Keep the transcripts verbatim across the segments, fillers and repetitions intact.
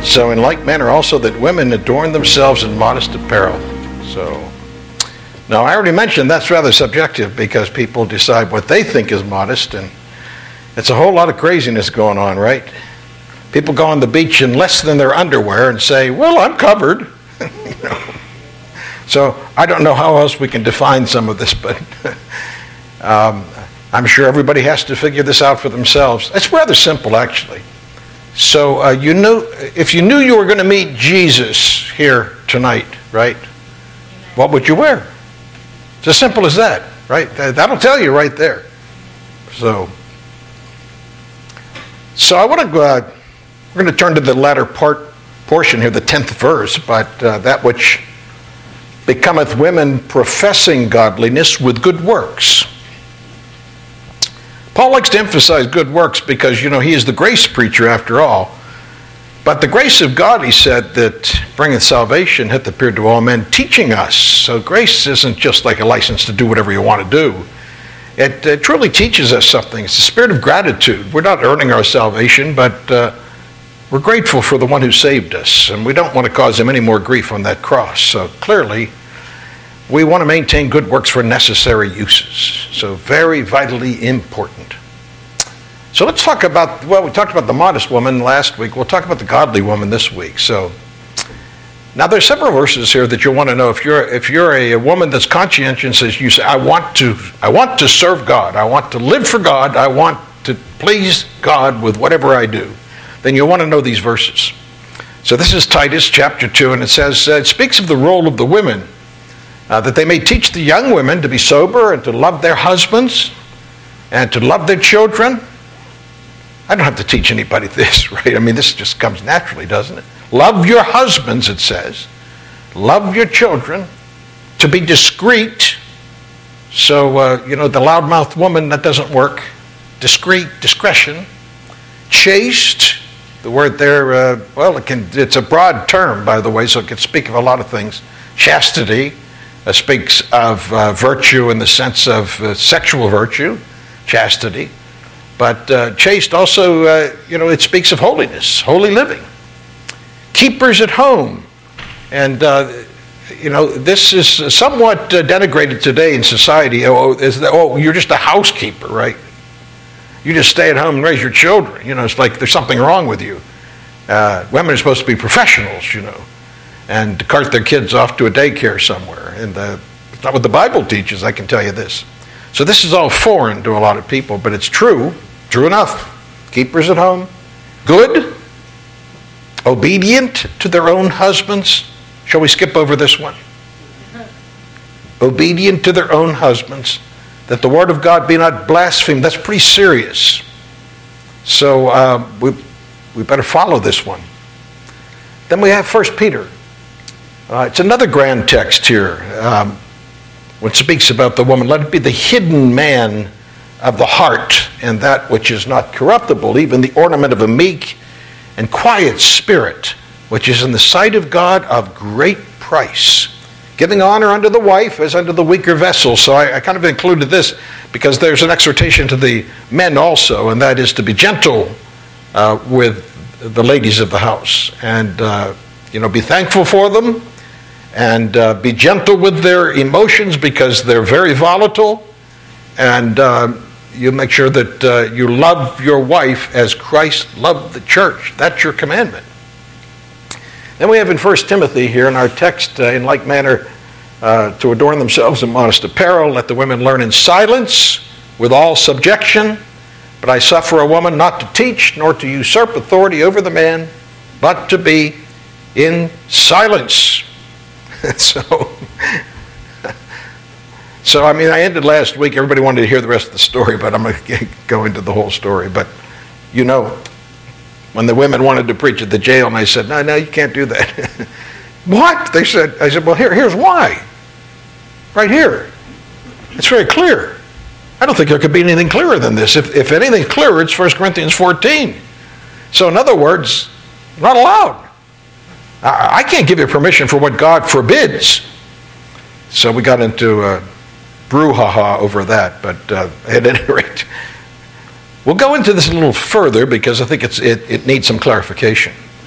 So in like manner also that women adorn themselves in modest apparel. So, now I already mentioned that's rather subjective because people decide what they think is modest, and it's a whole lot of craziness going on, right? People go on the beach in less than their underwear and say, well, I'm covered. You know? So I don't know how else we can define some of this, but um, I'm sure everybody has to figure this out for themselves. It's rather simple, actually. So uh, you knew, if you knew you were going to meet Jesus here tonight, right, what would you wear? It's as simple as that, right? That'll tell you right there. So, so I want to go, uh, we're going to turn to the latter part, portion here, the tenth verse, but uh, that which becometh women professing godliness with good works. Paul likes to emphasize good works because, you know, he is the grace preacher after all. But the grace of God, he said, that bringeth salvation hath appeared to all men, teaching us. So grace isn't just like a license to do whatever you want to do. It uh, truly teaches us something. It's a spirit of gratitude. We're not earning our salvation, but uh, we're grateful for the one who saved us. And we don't want to cause him any more grief on that cross. So clearly, we want to maintain good works for necessary uses. So very vitally important. So let's talk about, well, we talked about the modest woman last week. We'll talk about the godly woman this week. So now there's several verses here that you'll want to know. If you're if you're a, a woman that's conscientious, as you say, I want to I want to serve God. I want to live for God. I want to please God with whatever I do. Then you'll want to know these verses. So this is Titus chapter two, and it says, uh, it speaks of the role of the women, uh, that they may teach the young women to be sober and to love their husbands and to love their children. I don't have to teach anybody this, right? I mean, this just comes naturally, doesn't it? Love your husbands, it says. Love your children. To be discreet. So, uh, you know, the loudmouth woman, that doesn't work. Discreet, discretion. Chaste. The word there, uh, well, it can, it's a broad term, by the way, so it can speak of a lot of things. Chastity uh, speaks of uh, virtue in the sense of uh, sexual virtue. Chastity. But uh, chaste also, uh, you know, it speaks of holiness, holy living. Keepers at home. And, uh, you know, this is somewhat uh, denigrated today in society. Oh, is that, oh, you're just a housekeeper, right? You just stay at home and raise your children. You know, it's like there's something wrong with you. Uh, women are supposed to be professionals, you know, and to cart their kids off to a daycare somewhere. And uh, it's not what the Bible teaches, I can tell you this. So this is all foreign to a lot of people, but it's true. True enough. Keepers at home. Good. Obedient to their own husbands. Shall we skip over this one? Obedient to their own husbands, that the word of God be not blasphemed. That's pretty serious. So uh, we, we better follow this one. Then we have First Peter. Uh, it's another grand text here. Um, when it speaks about the woman, let it be the hidden man of the heart, and that which is not corruptible, even the ornament of a meek and quiet spirit, which is in the sight of God of great price, giving honor unto the wife as unto the weaker vessel. So I, I kind of included this because there's an exhortation to the men also, and that is to be gentle uh, with the ladies of the house, and uh, you know, be thankful for them, and uh, be gentle with their emotions because they're very volatile, and uh, you make sure that uh, you love your wife as Christ loved the church. That's your commandment. Then we have in First Timothy here in our text, uh, in like manner, uh, to adorn themselves in modest apparel, let the women learn in silence with all subjection. But I suffer a woman not to teach, nor to usurp authority over the man, but to be in silence. so... So, I mean, I ended last week. Everybody wanted to hear the rest of the story, but I'm going to go into the whole story. But, you know, when the women wanted to preach at the jail, and I said, no, no, you can't do that. What? They said, I said, well, here, here's why. Right here. It's very clear. I don't think there could be anything clearer than this. If, if anything's clearer, it's First Corinthians fourteen. So, in other words, not allowed. I, I can't give you permission for what God forbids. So we got into... Uh, brouhaha over that, but uh, at any rate, we'll go into this a little further because I think it's, it, it needs some clarification.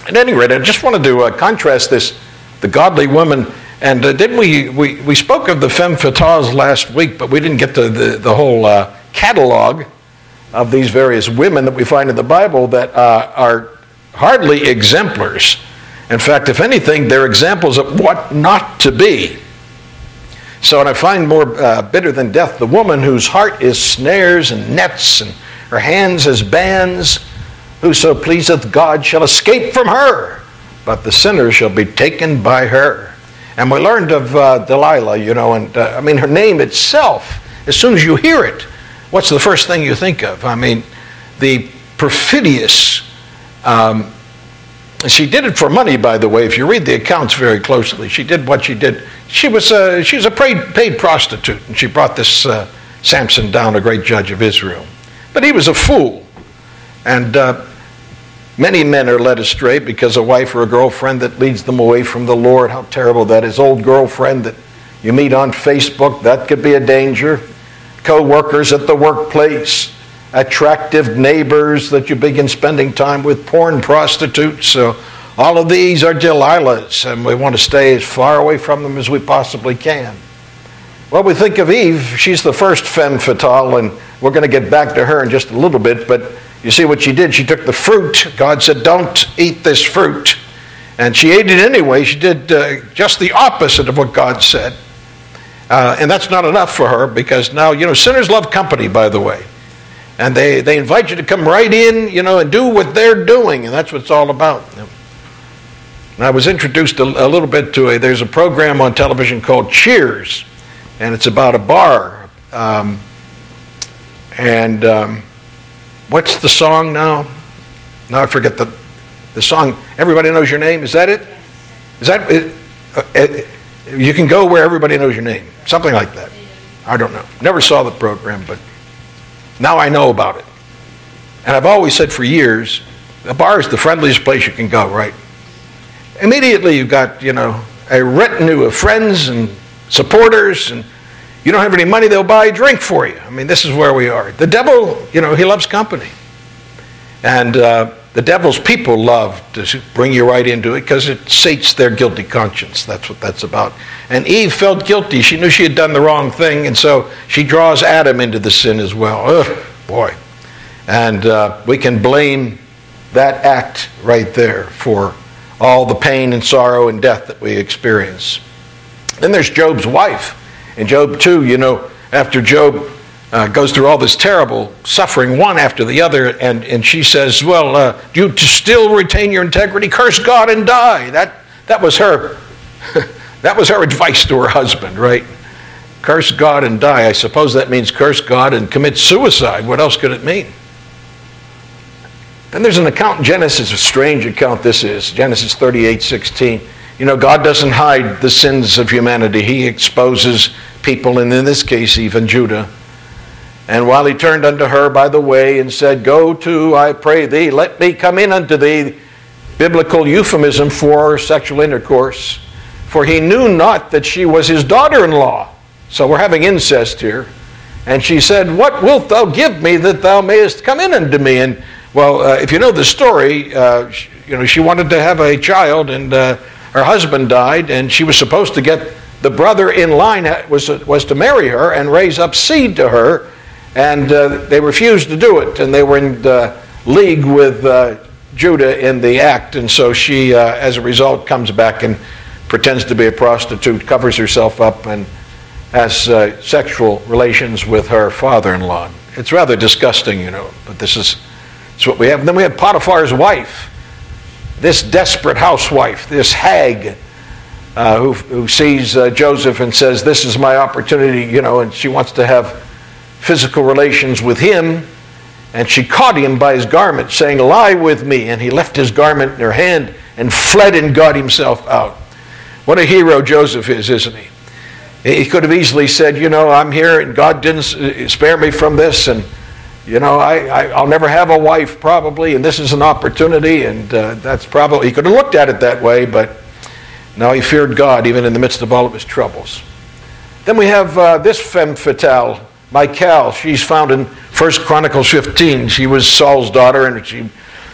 At any rate, I just wanted to uh, contrast this, the godly woman, and uh, didn't we, we, we spoke of the femme fatales last week, but we didn't get to the, the whole uh, catalog of these various women that we find in the Bible that uh, are hardly exemplars. In fact, if anything, they're examples of what not to be. So, and I find more uh, bitter than death the woman whose heart is snares and nets, and her hands as bands. Whoso pleaseth God shall escape from her, but the sinner shall be taken by her. And we learned of uh, Delilah, you know, and uh, I mean, her name itself, as soon as you hear it, what's the first thing you think of? I mean, the perfidious, um, she did it for money, by the way. If you read the accounts very closely, she did what she did. She was a, she was a paid, paid prostitute, and she brought this uh, Samson down, a great judge of Israel. But he was a fool. And uh, many men are led astray because a wife or a girlfriend that leads them away from the Lord. How terrible that is. Old girlfriend that you meet on Facebook, that could be a danger. Co-workers at the workplace. Attractive neighbors that you begin spending time with. Porn prostitutes. So all of these are Delilahs, and we want to stay as far away from them as we possibly can. Well, we think of Eve. She's the first femme fatale, and we're going to get back to her in just a little bit, but you see what she did. She took the fruit. God said, don't eat this fruit. And she ate it anyway. She did uh, just the opposite of what God said. Uh, and that's not enough for her, because now, you know, sinners love company, by the way. And they, they invite you to come right in, you know, and do what they're doing. And that's what it's all about. And I was introduced a, a little bit to a, there's a program on television called Cheers. And it's about a bar. Um, and... Um, What's the song now? Now I forget the the song. Everybody Knows Your Name. Is that it? Is that it? Uh, it? You can go where everybody knows your name. Something like that. I don't know. Never saw the program, but now I know about it. And I've always said for years, a bar is the friendliest place you can go, right? Immediately you've got, you know, a retinue of friends and supporters, and you don't have any money, they'll buy a drink for you. I mean, this is where we are. The devil, you know, he loves company. And uh, the devil's people love to bring you right into it because it sates their guilty conscience. That's what that's about. And Eve felt guilty. She knew she had done the wrong thing, and so she draws Adam into the sin as well. Ugh, boy. And uh, we can blame that act right there for all the pain and sorrow and death that we experience. Then there's Job's wife. In Job two, you know, after Job uh, goes through all this terrible suffering, one after the other, and, and she says, well, uh, do you still retain your integrity? Curse God and die. That, that was her that was her advice to her husband, right? Curse God and die. I suppose that means curse God and commit suicide. What else could it mean? Then there's an account in Genesis, a strange account this is, Genesis thirty-eight sixteen. You know, God doesn't hide the sins of humanity. He exposes people, and in this case, even Judah. And while he turned unto her by the way and said, go to, I pray thee, let me come in unto thee, biblical euphemism for sexual intercourse, for he knew not that she was his daughter-in-law. So we're having incest here. And she said, what wilt thou give me that thou mayest come in unto me? And, well, uh, if you know the story, uh, she, you know, she wanted to have a child, and uh, her husband died, and she was supposed to get the brother in line was, was to marry her and raise up seed to her, and uh, they refused to do it, and they were in uh, league with uh, Judah in the act, and so she, uh, as a result, comes back and pretends to be a prostitute, covers herself up, and has uh, sexual relations with her father-in-law. It's rather disgusting, you know, but this is it's what we have. And then we have Potiphar's wife. This desperate housewife, this hag, uh, who, who sees uh, Joseph and says, this is my opportunity, you know, and she wants to have physical relations with him. And she caught him by his garment, saying, lie with me. And he left his garment in her hand and fled and got himself out. What a hero Joseph is, isn't he? He could have easily said, you know, I'm here and God didn't spare me from this, and you know, I, I, I'll never have a wife probably, and this is an opportunity, and uh, that's probably, he could have looked at it that way, but no, he feared God even in the midst of all of his troubles. Then we have uh, this femme fatale, Michal. She's found in First Chronicles fifteen. She was Saul's daughter, and she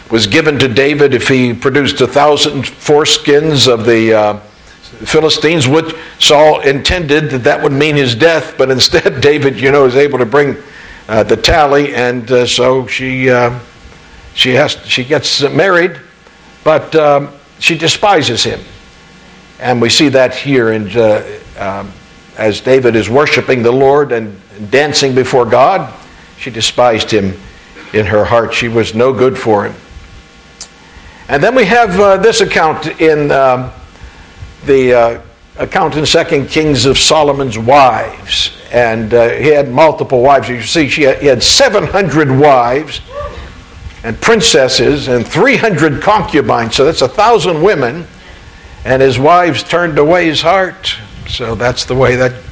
was given to David if he produced a thousand foreskins of the uh, Philistines, which Saul intended that that would mean his death, but instead David, you know, is able to bring uh, the tally, and uh, so she uh, she has she gets married, but um, she despises him, and we see that here in uh, um, as David is worshiping the Lord and dancing before God, she despised him in her heart. She was no good for him. And then we have uh, this account in um, the uh, account in Second Kings of Solomon's wives. And uh, he had multiple wives. You see, she had, he had seven hundred wives and princesses and three hundred concubines. So that's a thousand women. And his wives turned away his heart. So that's the way that...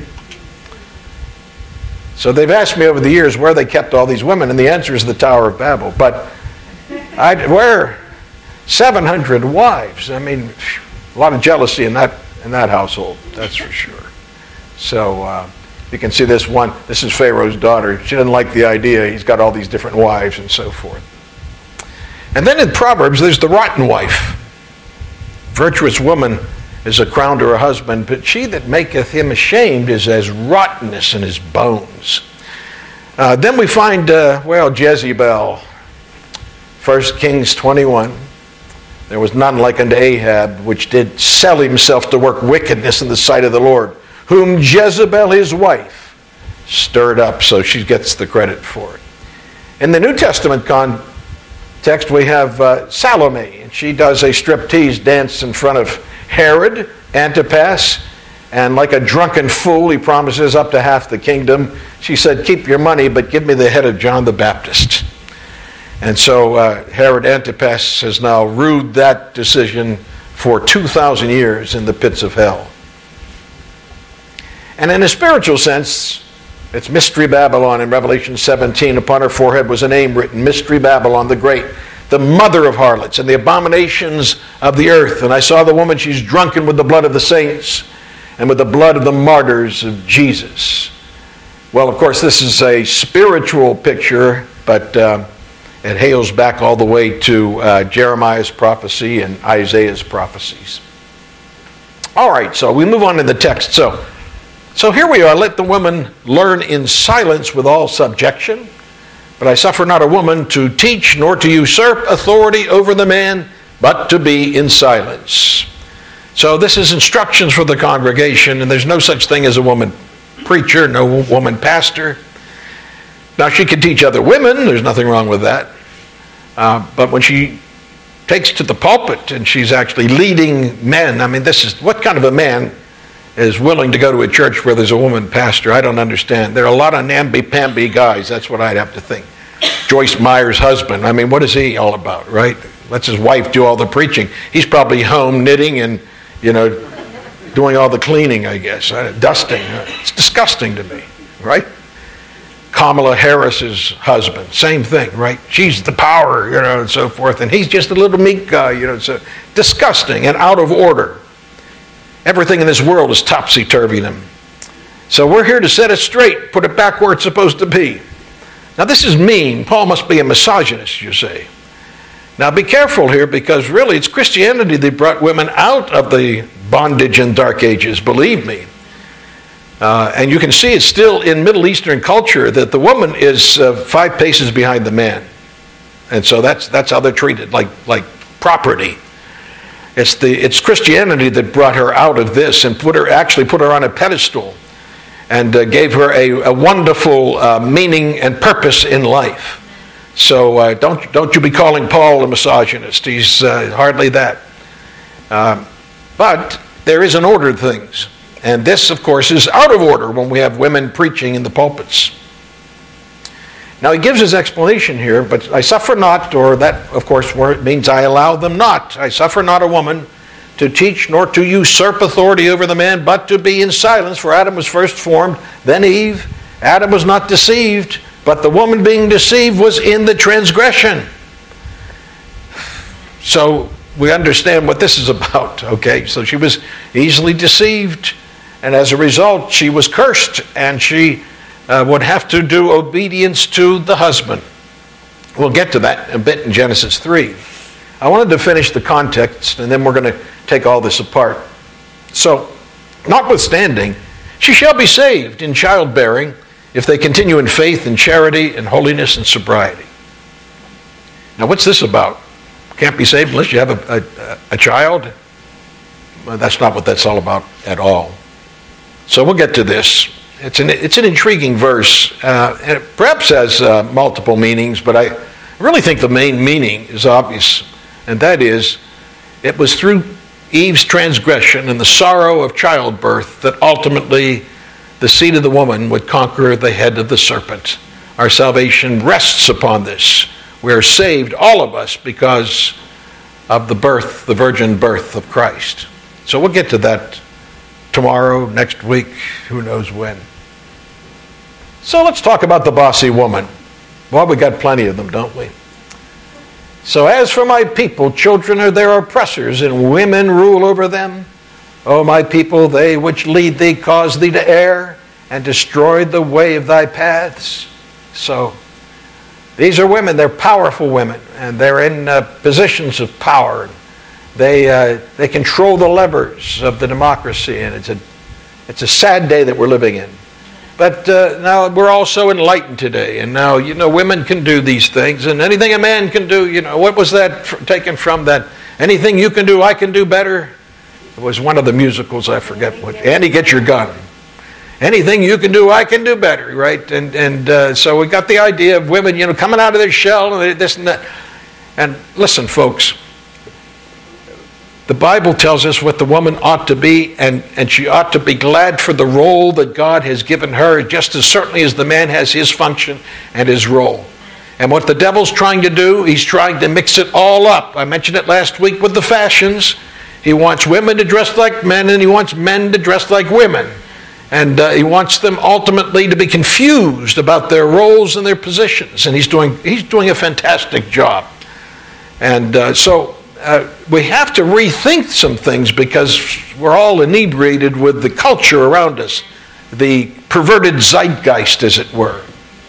So they've asked me over the years where they kept all these women, and the answer is the Tower of Babel. But I, where seven hundred wives? I mean, a lot of jealousy in that in that household, that's for sure. So uh, you can see this one. This is Pharaoh's daughter. She didn't like the idea. He's got all these different wives and so forth. And then in Proverbs, there's the rotten wife. Virtuous woman is a crown to her husband, but she that maketh him ashamed is as rottenness in his bones. Uh, then we find, uh, well, Jezebel. First Kings twenty-one. There was none like unto Ahab, which did sell himself to work wickedness in the sight of the Lord, whom Jezebel his wife stirred up, so she gets the credit for it. In the New Testament context, we have uh, Salome, and she does a striptease dance in front of Herod Antipas, and like a drunken fool, he promises up to half the kingdom. She said, keep your money, but give me the head of John the Baptist. And so uh, Herod Antipas has now ruled that decision for two thousand years in the pits of hell. And in a spiritual sense, it's Mystery Babylon in Revelation seventeen. Upon her forehead was a name written, Mystery Babylon the Great, the mother of harlots and the abominations of the earth. And I saw the woman, she's drunken with the blood of the saints and with the blood of the martyrs of Jesus. Well, of course, this is a spiritual picture, but uh, it hails back all the way to uh, Jeremiah's prophecy and Isaiah's prophecies. All right, so we move on to the text. So, so here we are. Let the woman learn in silence with all subjection. But I suffer not a woman to teach nor to usurp authority over the man, but to be in silence. So this is instructions for the congregation, and there's no such thing as a woman preacher, no woman pastor. Now she can teach other women, there's nothing wrong with that. Uh, but when she takes to the pulpit and she's actually leading men, I mean, this is, what kind of a man is willing to go to a church where there's a woman pastor? I don't understand. There are a lot of namby-pamby guys. That's what I'd have to think. Joyce Meyer's husband. I mean, what is he all about, right? Lets his wife do all the preaching. He's probably home knitting and, you know, doing all the cleaning, I guess. Uh, dusting. It's disgusting to me, right? Kamala Harris's husband. Same thing, right? She's the power, you know, and so forth. And he's just a little meek guy, you know. It's uh, disgusting and out of order. Everything in this world is topsy-turvy to him. So we're here to set it straight, put it back where it's supposed to be. Now this is mean. Paul must be a misogynist, you say. Now be careful here, because really it's Christianity that brought women out of the bondage and dark ages, believe me. Uh, and you can see it's still in Middle Eastern culture that the woman is uh, five paces behind the man. And so that's that's how they're treated, like, like property. It's the it's Christianity that brought her out of this and put her actually put her on a pedestal and uh, gave her a, a wonderful uh, meaning and purpose in life. So uh, don't don't you be calling Paul a misogynist. He's uh, hardly that. Uh, but there is an order to things. And this, of course, is out of order when we have women preaching in the pulpits. Now he gives his explanation here, but I suffer not, or that, of course, means I allow them not. I suffer not a woman to teach nor to usurp authority over the man, but to be in silence. For Adam was first formed, then Eve. Adam was not deceived, but the woman being deceived was in the transgression. So we understand what this is about, okay? So she was easily deceived, and as a result, she was cursed, and she uh, would have to do obedience to the husband. We'll get to that a bit in Genesis three. I wanted to finish the context, and then we're going to take all this apart. So, notwithstanding, she shall be saved in childbearing if they continue in faith and charity and holiness and sobriety. Now, what's this about? Can't be saved unless you have a, a, a child? Well, that's not what that's all about at all. So we'll get to this. It's an, it's an intriguing verse, uh, and it perhaps has uh, multiple meanings, but I really think the main meaning is obvious, and that is, it was through Eve's transgression and the sorrow of childbirth that ultimately the seed of the woman would conquer the head of the serpent. Our salvation rests upon this. We are saved, all of us, because of the birth, the virgin birth of Christ. So we'll get to that tomorrow, next week, who knows when. So let's talk about the bossy woman. Well, we got plenty of them, don't we? So as for my people, children are their oppressors, and women rule over them. O my people, they which lead thee cause thee to err, and destroyed the way of thy paths. So these are women, they're powerful women, and they're in uh, positions of power. They uh, they control the levers of the democracy, and it's a it's a sad day that we're living in. But uh, now we're all so enlightened today, and now, you know, women can do these things, and anything a man can do, you know, what was that f- taken from that? Anything you can do, I can do better. It was one of the musicals, I forget what. Andy, get your gun. Anything you can do, I can do better, right? And and uh, so we got the idea of women, you know, coming out of their shell and this and that. And listen, folks, the Bible tells us what the woman ought to be, and, and she ought to be glad for the role that God has given her, just as certainly as the man has his function and his role. And what the devil's trying to do, he's trying to mix it all up. I mentioned it last week with the fashions. He wants women to dress like men, and he wants men to dress like women. And uh, he wants them ultimately to be confused about their roles and their positions. And he's doing, he's doing a fantastic job. And uh, so uh, we have to rethink some things, because we're all inebriated with the culture around us, the perverted zeitgeist, as it were.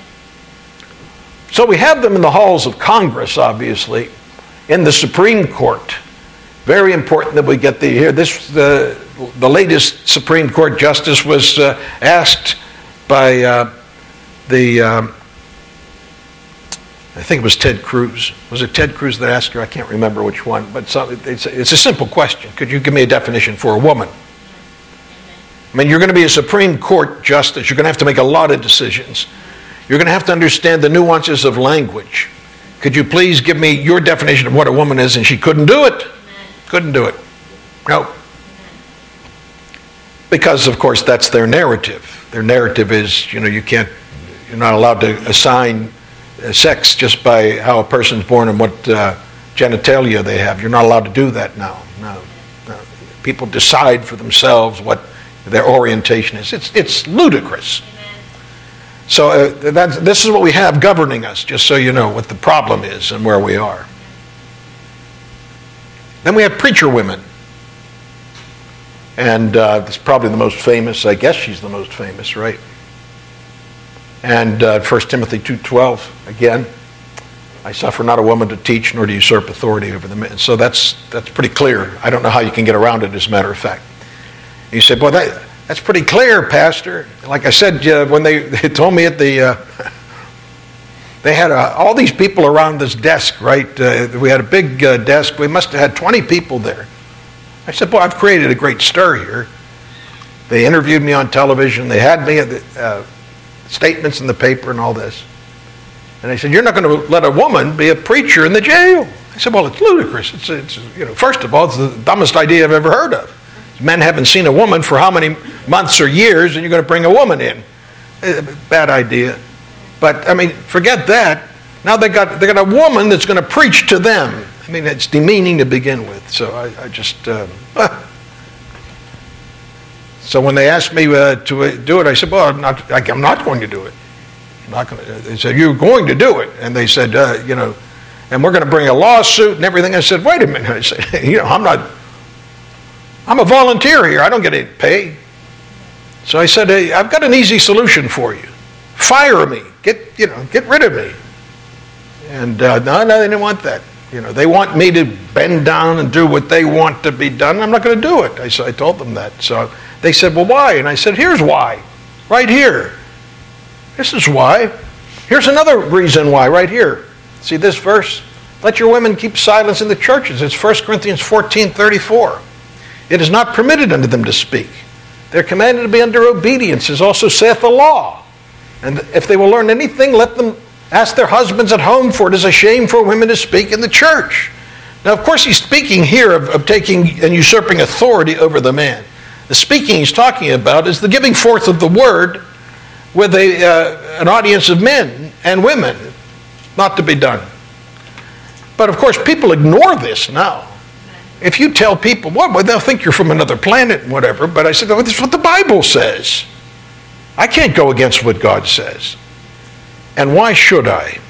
So we have them in the halls of Congress, obviously, in the Supreme Court. Very important that we get the here. This the the latest Supreme Court justice was uh, asked by uh, the um, I think it was Ted Cruz. Was it Ted Cruz that asked her? I can't remember which one, but so, it's, it's a simple question. Could you give me a definition for a woman? I mean, you're going to be a Supreme Court justice. You're going to have to make a lot of decisions. You're going to have to understand the nuances of language. Could you please give me your definition of what a woman is? And she couldn't do it. Couldn't do it. No. Because, of course, that's their narrative. Their narrative is, you know, you can't, you're not allowed to assign sex just by how a person's born and what uh, genitalia they have. You're not allowed to do that now. No. no. People decide for themselves what their orientation is. It's, it's ludicrous. So uh, that's, this is what we have governing us, just so you know what the problem is and where we are. Then we have preacher women. And uh, it's probably the most famous. I guess she's the most famous, right? And uh, First Timothy two twelve, again, I suffer not a woman to teach nor to usurp authority over the men. So that's, that's pretty clear. I don't know how you can get around it, as a matter of fact. And you say, boy, that... That's pretty clear, Pastor. Like I said, uh, when they, they told me at the, uh, they had uh, all these people around this desk, right? Uh, we had a big uh, desk. We must have had twenty people there. I said, boy, I've created a great stir here. They interviewed me on television. They had me at the uh, statements in the paper and all this. And they said, you're not going to let a woman be a preacher in the jail. I said, well, it's ludicrous. It's, it's you know, first of all, it's the dumbest idea I've ever heard of. Men haven't seen a woman for how many months or years, and you're going to bring a woman in. Bad idea. But, I mean, forget that. Now they got they got a woman that's going to preach to them. I mean, it's demeaning to begin with. So I, I just... Uh, ah. So when they asked me uh, to do it, I said, well, I'm not, I'm not going to do it. I'm not going to. They said, you're going to do it. And they said, uh, you know, and we're going to bring a lawsuit and everything. I said, wait a minute. I said, you know, I'm not... I'm a volunteer here. I don't get any pay. So I said, hey, I've got an easy solution for you. Fire me. Get, you know, get rid of me. And uh, no, no, they didn't want that. You know, they want me to bend down and do what they want to be done. I'm not going to do it. I, I told them that. So they said, well, why? And I said, here's why. Right here. This is why. Here's another reason why, right here. See this verse? Let your women keep silence in the churches. It's First Corinthians fourteen thirty-four. It is not permitted unto them to speak. They're commanded to be under obedience, as also saith the law. And if they will learn anything, let them ask their husbands at home, for it is a shame for women to speak in the church. Now, of course, he's speaking here of, of taking and usurping authority over the man. The speaking he's talking about is the giving forth of the word with a, uh, an audience of men and women, not to be done. But, of course, people ignore this now. If you tell people, well, well, they'll think you're from another planet and whatever, but I said, oh, this is what the Bible says. I can't go against what God says. And why should I?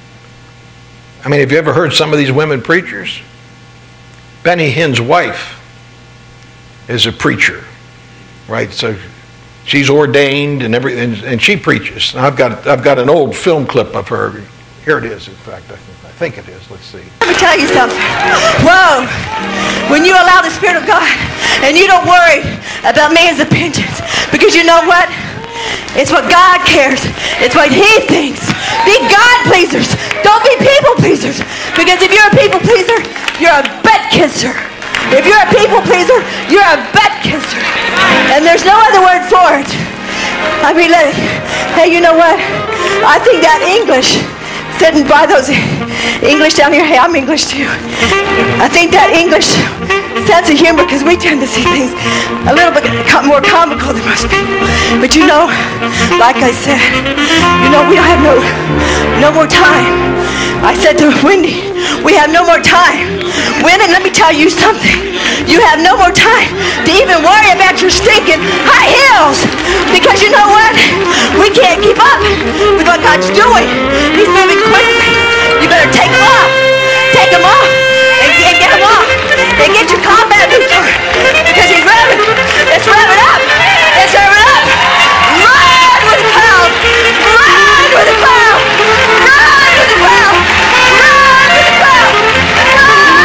I mean, have you ever heard some of these women preachers? Benny Hinn's wife is a preacher, right? So she's ordained and everything, and she preaches. Now I've got I've got an old film clip of her. Here it is. In fact, I think, I think it is. Let's see. Let me tell you something. Whoa! When you allow the Spirit of God, and you don't worry about man's opinions, because you know what? It's what God cares. It's what He thinks. Be God pleasers. Don't be people pleasers. Because if you're a people pleaser, you're a butt kisser. If you're a people pleaser, you're a butt kisser. And there's no other word for it. I mean, let, hey, you know what? I think that English, sitting by those English down here, hey, I'm English too. I think that English sense of humor, because we tend to see things a little bit more comical than most people. But you know, like I said, you know, we don't have no, no more time. I said to Wendy, we have no more time. Women, let me tell you something. You have no more time to even worry about your stinking high heels. Because you know what? We can't keep up with what God's doing. He's moving quickly. You better take them off. Take them off. And, and get them off. And get your combat boots on. Because he's revving. It's revving up. It's revving up. Run with the crowd. Run with the crowd. Run with the crowd. Run with the crowd. Run.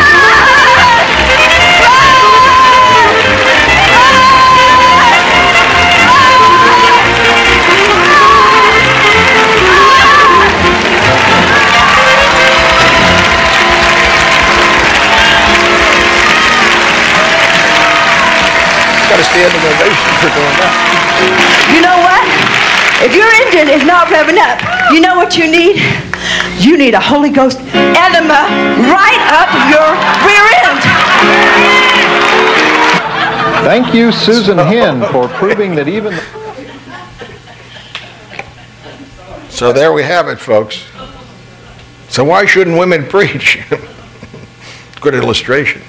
Got to stand in ovation for doing that. You know what? If your engine is not revving up, you know what you need? You need a Holy Ghost enema right up your rear end. Thank you, Susan Hinn, for proving that even... So there we have it, folks. So why shouldn't women preach? Good illustration.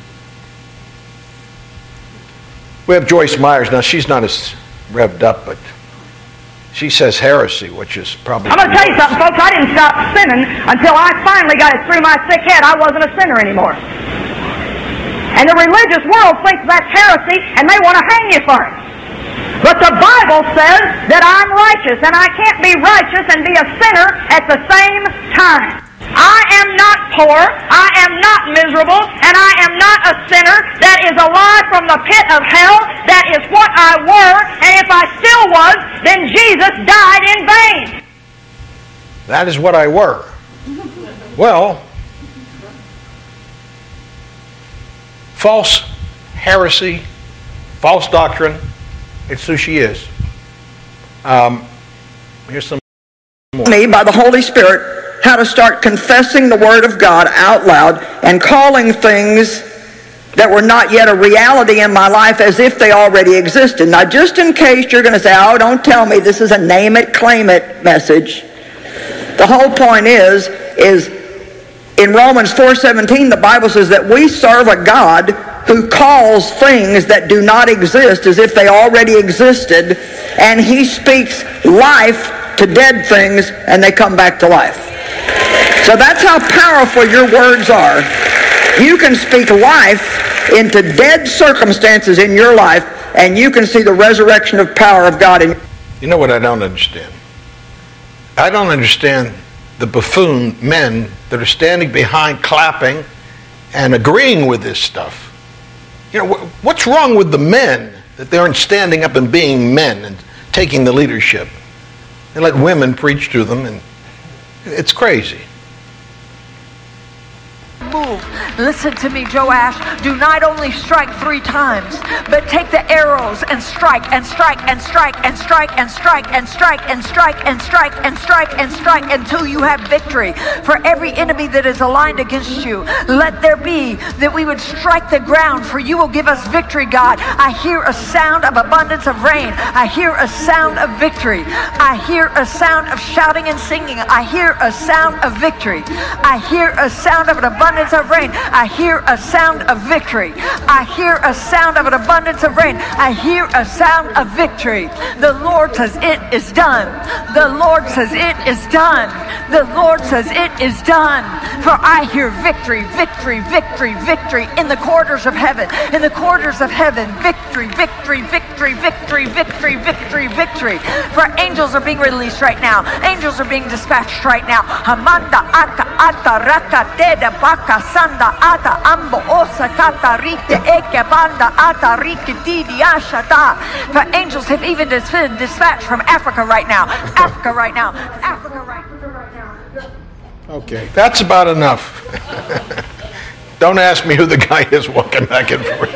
We have Joyce Myers. Now, she's not as revved up, but she says heresy, which is probably... I'm going to tell you something, folks. I didn't stop sinning until I finally got it through my sick head I wasn't a sinner anymore. And the religious world thinks that's heresy, and they want to hang you for it. But the Bible says that I'm righteous, and I can't be righteous and be a sinner at the same time. I am not poor, I am not miserable, and I am not a sinner that is alive from the pit of hell. That is what I were, and if I still was, then Jesus died in vain. That is what I were. Well, false heresy, false doctrine, it's who she is. Um, here's some more. Me by the Holy Spirit how to start confessing the Word of God out loud and calling things that were not yet a reality in my life as if they already existed. Now, just in case you're going to say, oh, don't tell me this is a name it, claim it message. The whole point is, is in Romans four seventeen, the Bible says that we serve a God who calls things that do not exist as if they already existed, and He speaks life to dead things, and they come back to life. So that's how powerful your words are. You can speak life into dead circumstances in your life, and you can see the resurrection of power of God in. You know what I don't understand? I don't understand the buffoon men that are standing behind clapping and agreeing with this stuff. You know, what's wrong with the men that they aren't standing up and being men and taking the leadership? They let women preach to them, and it's crazy. Move. Listen to me, Joash. Do not only strike three times, but take the arrows and strike and strike and strike and strike and strike and strike and strike and strike and strike and strike until you have victory. For every enemy that is aligned against you, let there be that we would strike the ground, for you will give us victory, God. I hear a sound of abundance of rain. I hear a sound of victory. I hear a sound of shouting and singing. I hear a sound of victory. I hear a sound of an abundance of rain. I hear a sound of victory. I hear a sound of an abundance of rain. I hear a sound of victory. The Lord says it is done. The Lord says it is done. The Lord says it is done. For I hear victory, victory, victory, victory in the corridors of heaven. In the corridors of heaven, victory, victory, victory, victory, victory, victory, victory. For angels are being released right now. Angels are being dispatched right now. Hamanda aka ata raka teda baka sanda ata ambo osa kata rite eke banda ata rike didi ashata. For angels have even been dispatched from Africa right now. Africa right now. Africa right now. Okay, that's about enough. Don't ask me who the guy is walking back and forth.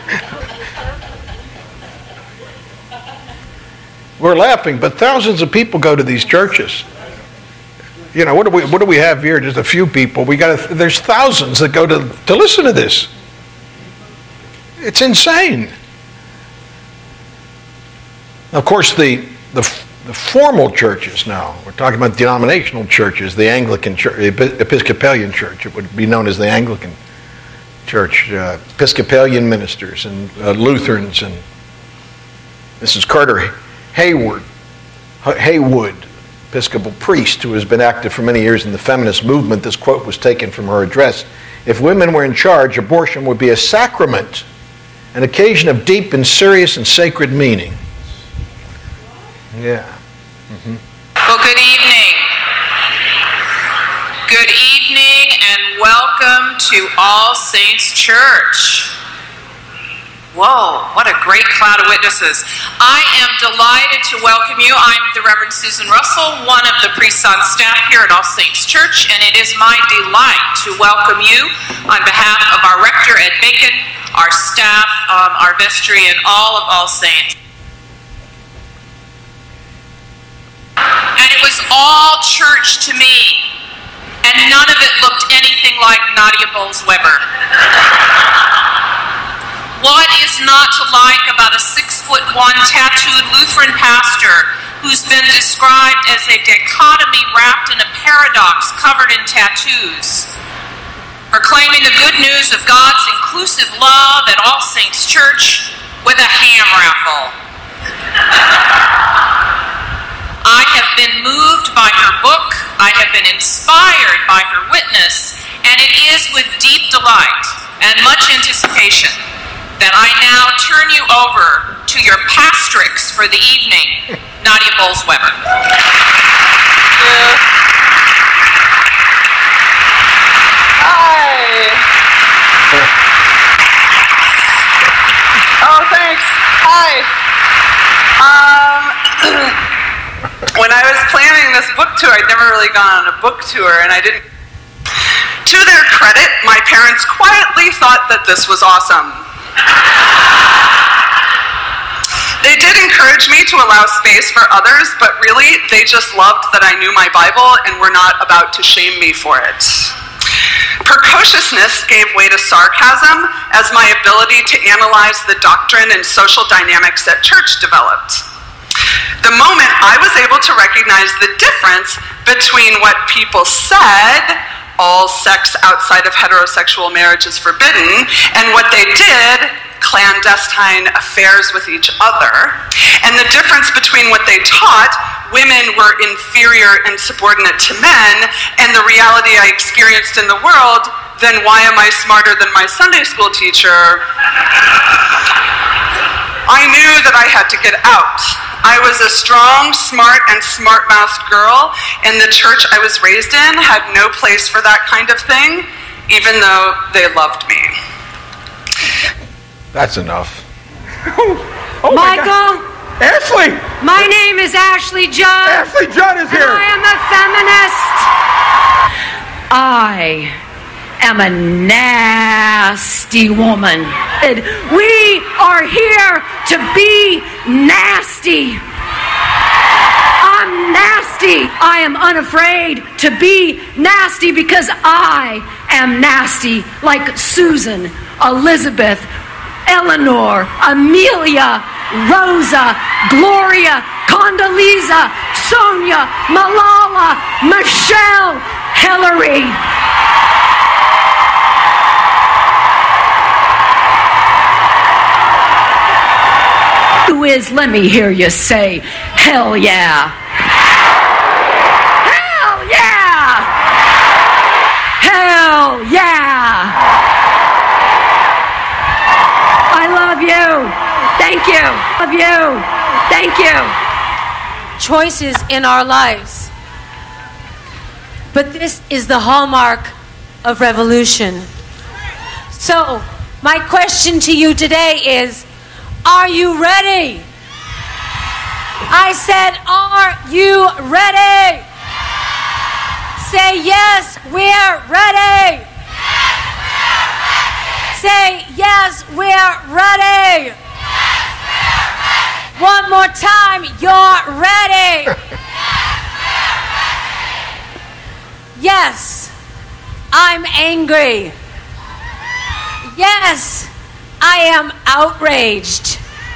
We're laughing, but thousands of people go to these churches. You know, what do we what do we have here? Just a few people. We got to, there's thousands that go to to listen to this. It's insane. Of course, the the the formal churches now. We're talking about denominational churches. The Anglican Church, the Episcopalian Church. It would be known as the Anglican Church. Uh, Episcopalian ministers and uh, Lutherans and Missus Carter Hayward, Haywood, Episcopal priest who has been active for many years in the feminist movement. This quote was taken from her address. If women were in charge, abortion would be a sacrament, an occasion of deep and serious and sacred meaning. Yeah. Mm-hmm. Well, good evening. Good evening and welcome to All Saints Church. Whoa, what a great cloud of witnesses. I am delighted to welcome you. I'm the Reverend Susan Russell, one of the priests on staff here at All Saints Church, and it is my delight to welcome you on behalf of our rector, Ed Bacon, our staff, um, our vestry, and all of All Saints. And it was all church to me, and none of it looked anything like Nadia Bolz-Weber. What is not to like about a six-foot-one tattooed Lutheran pastor who's been described as a dichotomy wrapped in a paradox covered in tattoos, proclaiming the good news of God's inclusive love at All Saints Church with a ham raffle? I have been moved by her book, I have been inspired by her witness, and it is with deep delight and much anticipation that I now turn you over to your pastrix for the evening, Nadia Bolz-Weber. Yeah. Hi. Oh, thanks. Hi. Um, when I was planning this book tour, I'd never really gone on a book tour, and I didn't. To their credit, my parents quietly thought that this was awesome. They did encourage me to allow space for others, but really, they just loved that I knew my Bible and were not about to shame me for it. Precociousness gave way to sarcasm as my ability to analyze the doctrine and social dynamics at church developed. The moment I was able to recognize the difference between what people said, all sex outside of heterosexual marriage is forbidden, and what they did, clandestine affairs with each other, and the difference between what they taught, women were inferior and subordinate to men, and the reality I experienced in the world, then why am I smarter than my Sunday school teacher? I knew that I had to get out. I was a strong, smart, and smart-mouthed girl, and the church I was raised in had no place for that kind of thing, even though they loved me. That's enough. Oh my Michael! God. Ashley! My name is Ashley Judd. Ashley Judd is here. And I am a feminist. I am a nasty woman. We are here to be nasty. I'm nasty. I am unafraid to be nasty because I am nasty, like Susan, Elizabeth, Eleanor, Amelia, Rosa, Gloria, Condoleezza, Sonia, Malala, Michelle, Hillary. Who is, let me hear you say, hell yeah. Hell yeah. Hell yeah. I love you. Thank you. Love you. Thank you. Choices in our lives. But this is the hallmark of revolution. So, my question to you today is, are you ready? I said, are you ready? Say, yes, we're ready. Say, yes, we're ready. One more time, you're ready. Yes, I'm angry. Yes, I am outraged.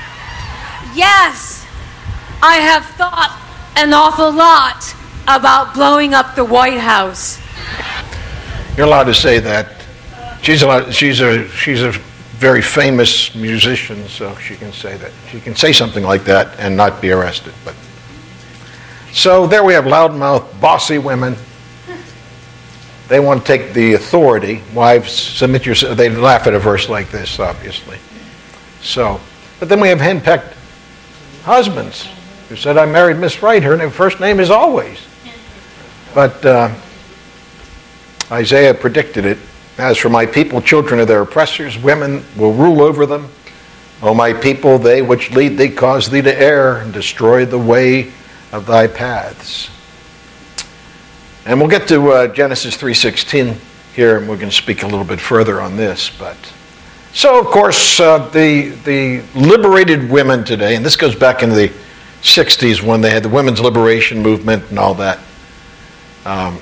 Yes, I have thought an awful lot about blowing up the White House. You're allowed to say that. She's allowed, she's a she's a very famous musician, so she can say that. She can say something like that and not be arrested. But so there we have loudmouth, bossy women. They want to take the authority. Wives, submit yourself. They laugh at a verse like this, obviously. So, but then we have henpecked husbands who said, "I married Miss Right. Her first name is always." But uh, Isaiah predicted it. As for my people, children of their oppressors, women will rule over them. O my people, they which lead thee cause thee to err and destroy the way of thy paths. And we'll get to uh, Genesis three sixteen here, and we're going to speak a little bit further on this. But so, of course, uh, the the liberated women today, and this goes back into the sixties when they had the women's liberation movement and all that. Um,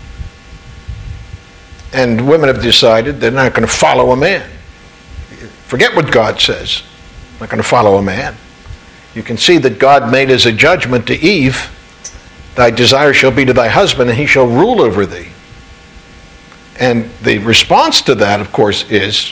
and women have decided they're not going to follow a man. Forget what God says. I'm not going to follow a man. You can see that God made as a judgment to Eve, thy desire shall be to thy husband, and he shall rule over thee. And the response to that, of course, is,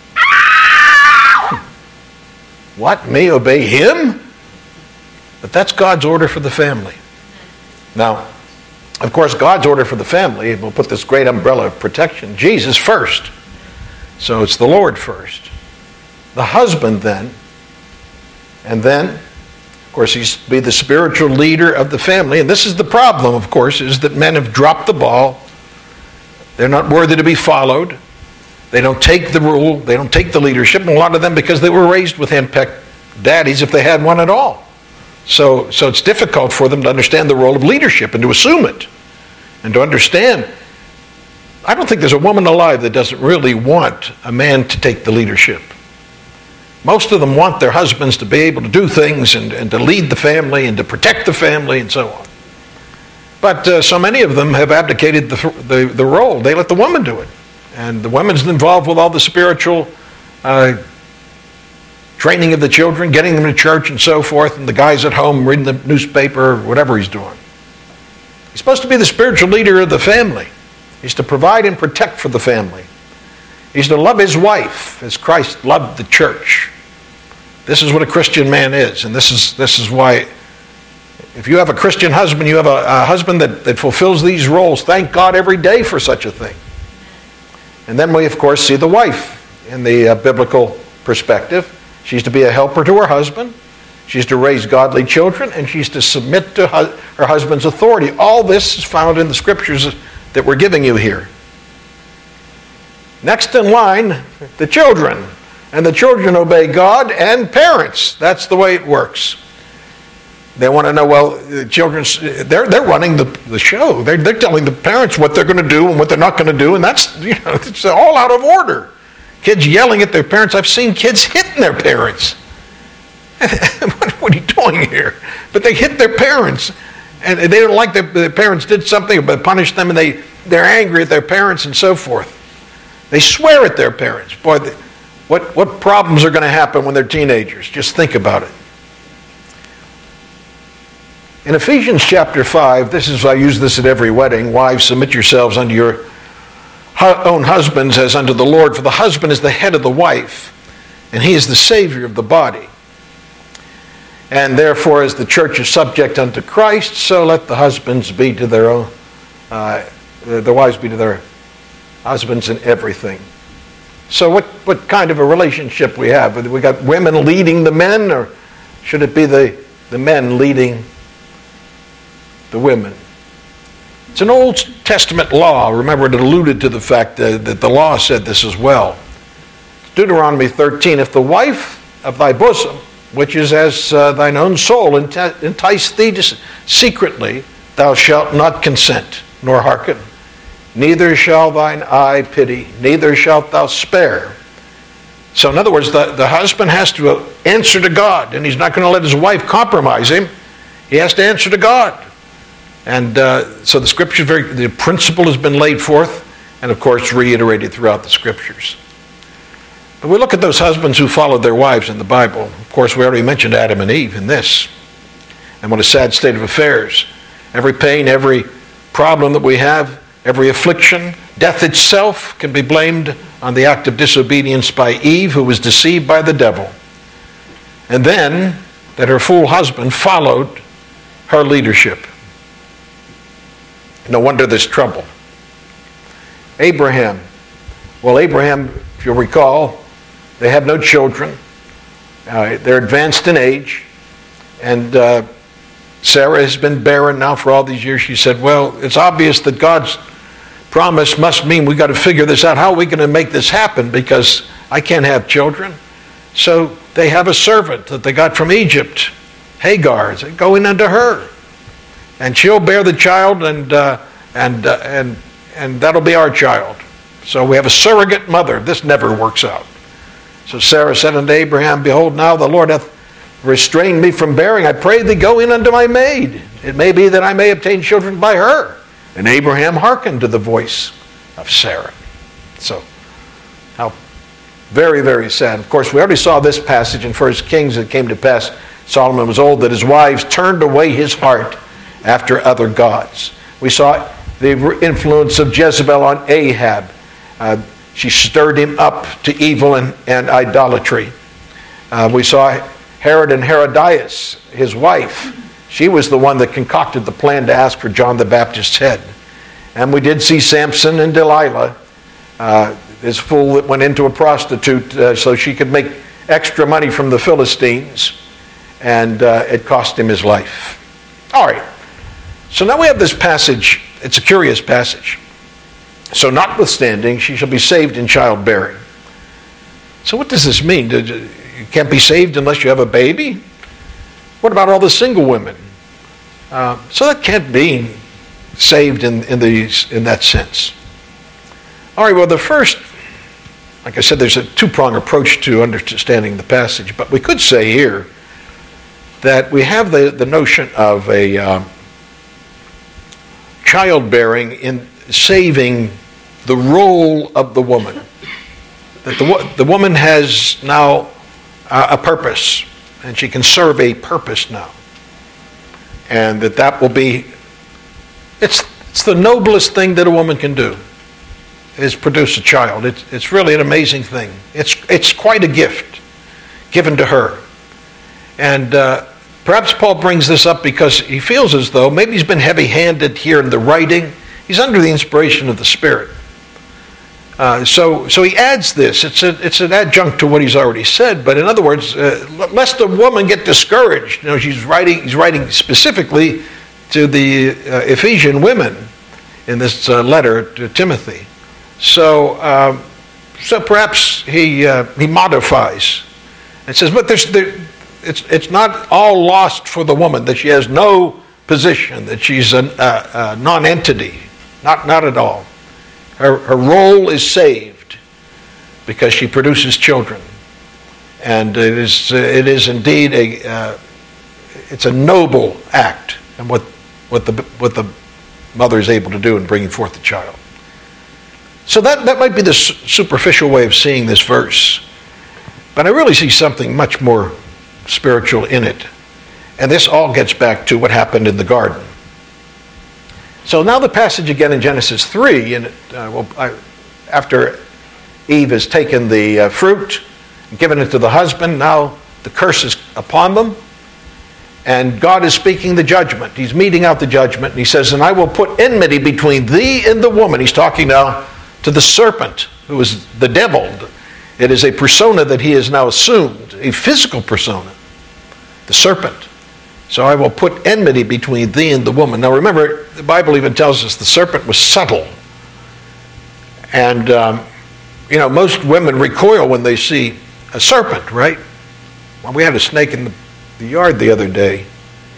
what, me obey him? But that's God's order for the family. Now, of course, God's order for the family, we'll put this great umbrella of protection, Jesus first. So it's the Lord first. The husband then, and then, of course, he's to be the spiritual leader of the family. And this is the problem, of course, is that men have dropped the ball. They're not worthy to be followed. They don't take the rule. They don't take the leadership. And a lot of them because they were raised with henpecked daddies, if they had one at all. So, so it's difficult for them to understand the role of leadership and to assume it. And to understand, I don't think there's a woman alive that doesn't really want a man to take the leadership. Most of them want their husbands to be able to do things and, and to lead the family and to protect the family and so on. But uh, so many of them have abdicated the, the, the role. They let the woman do it. And the woman's involved with all the spiritual uh, training of the children, getting them to church and so forth, and the guy's at home reading the newspaper or whatever he's doing. He's supposed to be the spiritual leader of the family. He's to provide and protect for the family. He's to love his wife as Christ loved the church. This is what a Christian man is, and this is this is why if you have a Christian husband, you have a, a husband that, that fulfills these roles. Thank God every day for such a thing. And then we, of course, see the wife in the uh, biblical perspective. She's to be a helper to her husband. She's to raise godly children, and she's to submit to her husband's authority. All this is found in the scriptures that we're giving you here. Next in line, the children. And the children obey God and parents. That's the way it works. They want to know, well, the children, they're, they're running the, the show. They're, they're telling the parents what they're going to do and what they're not going to do, and that's, you know, it's all out of order. Kids yelling at their parents. I've seen kids hitting their parents. What are you doing here? But they hit their parents, and they don't like their, their parents did something, but punished them, and they, they're angry at their parents and so forth. They swear at their parents. Boy, they, what, what problems are going to happen when they're teenagers? Just think about it. In Ephesians chapter five, this is, I use this at every wedding, wives, submit yourselves unto your own husbands as unto the Lord, for the husband is the head of the wife, and he is the Savior of the body. And therefore, as the church is subject unto Christ, so let the husbands be to their own, uh, the wives be to their husbands in everything. So what, what kind of a relationship we have? We got women leading the men, or should it be the, the men leading the women? It's an Old Testament law. Remember, it alluded to the fact that, that the law said this as well. Deuteronomy thirteen, if the wife of thy bosom, which is as uh, thine own soul, entice thee to, secretly, thou shalt not consent, nor hearken. Neither shall thine eye pity, neither shalt thou spare. So in other words, the, the husband has to answer to God, and he's not going to let his wife compromise him. He has to answer to God. And uh, so the scripture, very, the principle has been laid forth, and of course reiterated throughout the scriptures. But we look at those husbands who followed their wives in the Bible. Of course, we already mentioned Adam and Eve in this. And what a sad state of affairs. Every pain, every problem that we have, every affliction, death itself can be blamed on the act of disobedience by Eve, who was deceived by the devil. And then that her fool husband followed her leadership. No wonder there's trouble. Abraham. Well, Abraham, if you'll recall, they have no children. Uh, they're advanced in age. And uh, Sarah has been barren now for all these years. She said, well, it's obvious that God's promise must mean we've got to figure this out. How are we going to make this happen? Because I can't have children. So they have a servant that they got from Egypt, Hagar. They go in unto her. And she'll bear the child, and uh, and uh, and and that'll be our child. So we have a surrogate mother. This never works out. So Sarah said unto Abraham, behold, now the Lord hath restrained me from bearing. I pray thee, go in unto my maid. It may be that I may obtain children by her. And Abraham hearkened to the voice of Sarah. So, how very, very sad. Of course, we already saw this passage in First Kings. It came to pass, Solomon was old, that his wives turned away his heart after other gods. We saw the influence of Jezebel on Ahab. Uh, she stirred him up to evil and, and idolatry. Uh, we saw Herod and Herodias, his wife. She was the one that concocted the plan to ask for John the Baptist's head. And we did see Samson and Delilah, uh, this fool that went into a prostitute uh, so she could make extra money from the Philistines. And uh, it cost him his life. All right. So now we have this passage. It's a curious passage. So notwithstanding, she shall be saved in childbearing. So what does this mean? You can't be saved unless you have a baby? What about all the single women? Uh, so that can't be saved in, in, the, in that sense. All right, well, the first, like I said, there's a two-pronged approach to understanding the passage. But we could say here that we have the, the notion of a um, childbearing in saving the role of the woman. That the, the woman has now uh, a purpose, and she can serve a purpose now. And that that will be, it's, it's the noblest thing that a woman can do, is produce a child. It's, it's really an amazing thing. It's, it's quite a gift given to her. And uh, perhaps Paul brings this up because he feels as though maybe he's been heavy-handed here in the writing. He's under the inspiration of the Spirit. Uh, so, so he adds this. It's a, it's an adjunct to what he's already said. But in other words, uh, lest a woman get discouraged. You know, she's writing. He's writing specifically to the uh, Ephesian women in this uh, letter to Timothy. So, um, so perhaps he uh, he modifies and says, "But there's there, it's it's not all lost for the woman that she has no position, that she's a, a, a non-entity. Not not at all. Her, her role is saved because she produces children, and it is it is indeed a uh, it's a noble act, and what what the what the mother is able to do in bringing forth the child. So that that might be the superficial way of seeing this verse, but I really see something much more spiritual in it, and this all gets back to what happened in the garden. So now the passage again in Genesis three, and uh, well, I, after Eve has taken the uh, fruit and given it to the husband, now the curse is upon them, and God is speaking the judgment. He's meting out the judgment, and he says, "And I will put enmity between thee and the woman." He's talking now to the serpent, who is the devil. It is a persona that he has now assumed, a physical persona, the serpent. So I will put enmity between thee and the woman. Now remember, the Bible even tells us the serpent was subtle. And, um, you know, most women recoil when they see a serpent, right? Well, we had a snake in the, the yard the other day.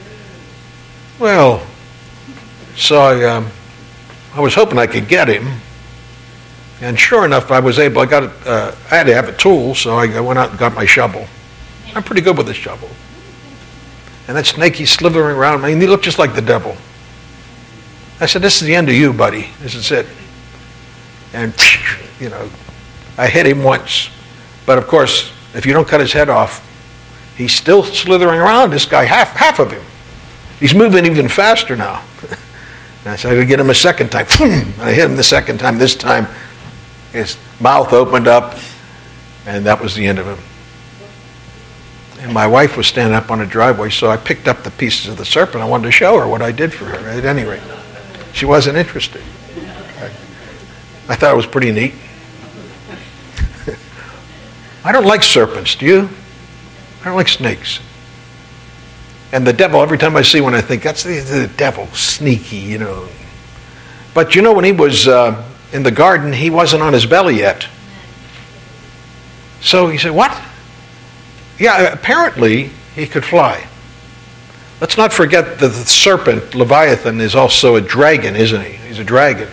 Well, so I, um, I was hoping I could get him. And sure enough, I was able, I got, uh, I had to have a tool, so I went out and got my shovel. I'm pretty good with a shovel. And that snake, he's slithering around. I mean, he looked just like the devil. I said, "This is the end of you, buddy. This is it." And, you know, I hit him once. But, of course, if you don't cut his head off, he's still slithering around, this guy, half half of him. He's moving even faster now. And I said, "I would get him a second time." I hit him the second time. This time, his mouth opened up, and that was the end of him. And my wife was standing up on a driveway, so I picked up the pieces of the serpent. I wanted to show her what I did for her. At any rate, she wasn't interested. I thought it was pretty neat. I don't like serpents, do you? I don't like snakes. And the devil, every time I see one, I think, that's the, the devil, sneaky, you know. But you know, when he was uh, in the garden, he wasn't on his belly yet. So he said, "What?" Yeah, apparently he could fly. Let's not forget that the serpent, Leviathan, is also a dragon, isn't he? He's a dragon.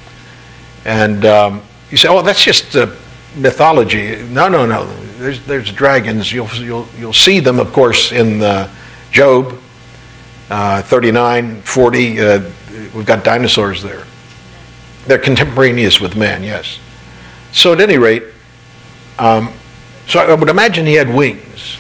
And um, you say, "Oh, that's just uh, mythology." No, no, no. There's there's dragons. You'll you'll you'll see them, of course, in uh, Job uh, thirty-nine, forty. Uh, we've got dinosaurs there. They're contemporaneous with man, yes. So at any rate, um, so I would imagine he had wings.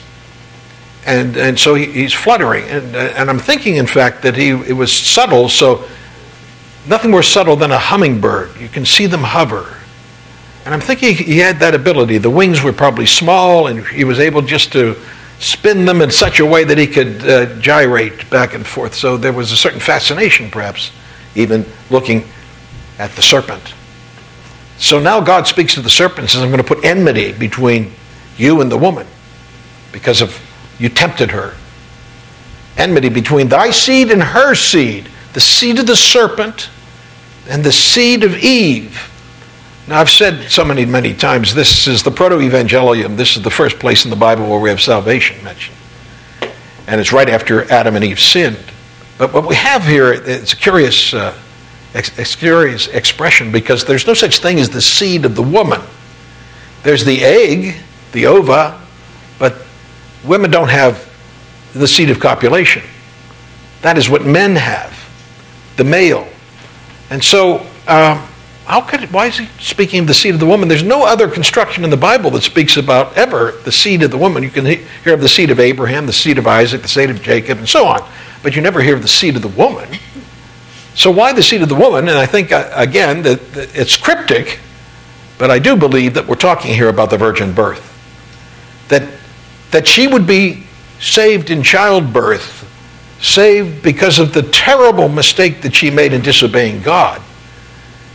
And and so he, he's fluttering. And, and I'm thinking, in fact, that he it was subtle, so nothing more subtle than a hummingbird. You can see them hover. And I'm thinking he had that ability. The wings were probably small, and he was able just to spin them in such a way that he could uh, gyrate back and forth. So there was a certain fascination, perhaps, even looking at the serpent. So now God speaks to the serpent and says, "I'm going to put enmity between you and the woman because of you tempted her. Enmity between thy seed and her seed." The seed of the serpent and the seed of Eve. Now, I've said so many, many times, this is the proto-evangelium. This is the first place in the Bible where we have salvation mentioned. And it's right after Adam and Eve sinned. But what we have here, it's a curious, uh, ex- curious expression, because there's no such thing as the seed of the woman. There's the egg, the ova, but women don't have the seed of copulation. That is what men have, the male. And so, um, how could, why is he speaking of the seed of the woman? There's no other construction in the Bible that speaks about ever the seed of the woman. You can hear of the seed of Abraham, the seed of Isaac, the seed of Jacob, and so on. But you never hear of the seed of the woman. So why the seed of the woman? And I think, uh, again, that it's cryptic, but I do believe that we're talking here about the virgin birth. That, that she would be saved in childbirth, saved because of the terrible mistake that she made in disobeying God.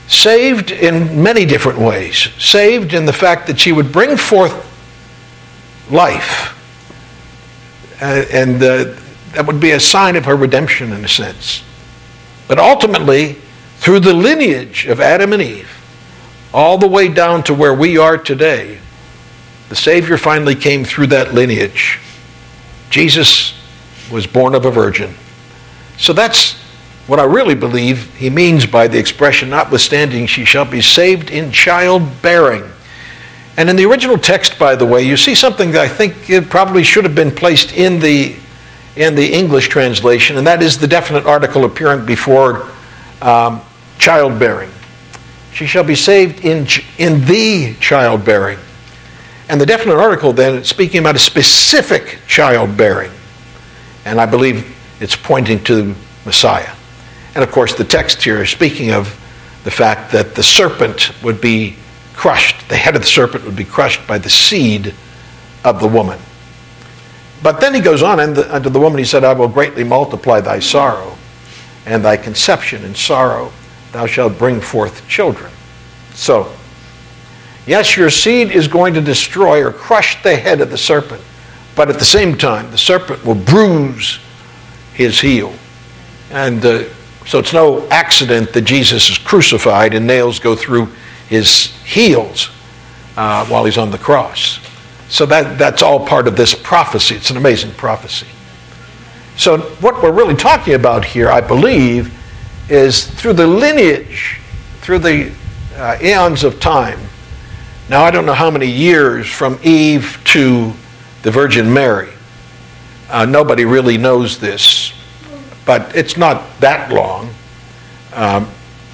Saved in many different ways. Saved in the fact that she would bring forth life. Uh, and uh, that would be a sign of her redemption in a sense. But ultimately, through the lineage of Adam and Eve, all the way down to where we are today, the Savior finally came through that lineage. Jesus was born of a virgin. So that's what I really believe he means by the expression, notwithstanding she shall be saved in childbearing. And in the original text, by the way, you see something that I think it probably should have been placed in the in the English translation, and that is the definite article appearing before um, childbearing. She shall be saved in in the childbearing. And the definite article then is speaking about a specific childbearing. And I believe it's pointing to Messiah. And of course the text here is speaking of the fact that the serpent would be crushed, the head of the serpent would be crushed by the seed of the woman. But then he goes on, and unto the woman he said, I will greatly multiply thy sorrow, and thy conception in sorrow thou shalt bring forth children. So, yes, your seed is going to destroy or crush the head of the serpent, but at the same time, the serpent will bruise his heel. And uh, so it's no accident that Jesus is crucified and nails go through his heels uh, while he's on the cross. So that, that's all part of this prophecy. It's an amazing prophecy. So what we're really talking about here, I believe, is through the lineage, through the uh, eons of time. Now, I don't know how many years from Eve to the Virgin Mary. Uh, nobody really knows this, but it's not that long. Um,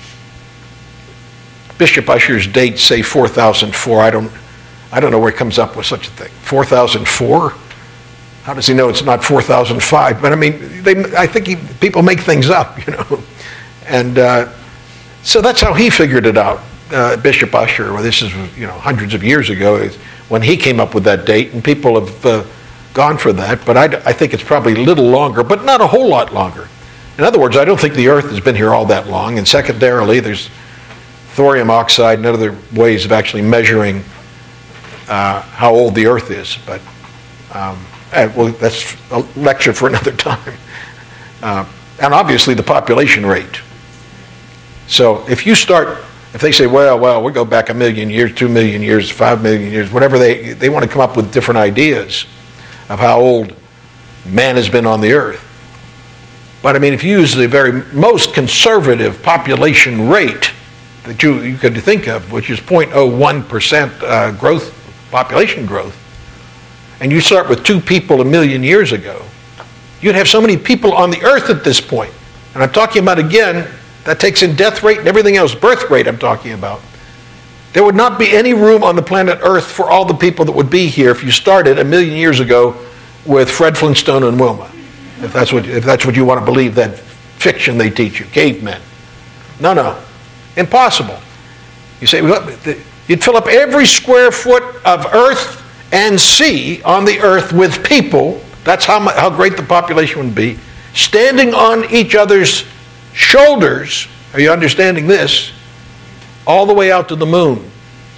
Bishop Ussher's dates say four thousand four. I don't, I don't know where he comes up with such a thing. four thousand four? How does he know it's not four thousand five? But I mean, they, I think he, people make things up, you know. And uh, so that's how he figured it out. Uh, Bishop Ussher, well, this is, you know, hundreds of years ago when he came up with that date, and people have uh, gone for that. But I, I think it's probably a little longer, but not a whole lot longer. In other words, I don't think the earth has been here all that long. And secondarily, there's thorium oxide and other ways of actually measuring uh, how old the earth is. But um, well, that's a lecture for another time. Uh, and obviously the population rate. So if you start, if they say, well, well, we go back a million years, two million years, five million years, whatever, they, they want to come up with different ideas of how old man has been on the earth. But I mean, if you use the very most conservative population rate that you, you could think of, which is zero point zero one percent uh, growth, population growth, and you start with two people a million years ago, you'd have so many people on the earth at this point. And I'm talking about, again, that takes in death rate and everything else, birth rate I'm talking about. There would not be any room on the planet Earth for all the people that would be here if you started a million years ago with Fred Flintstone and Wilma. If that's what, if that's what you want to believe, that fiction they teach you, cavemen. No, no, impossible. You say, well, you'd fill up every square foot of earth and sea on the earth with people. That's how, how great the population would be. Standing on each other's shoulders, are you understanding this? All the way out to the moon.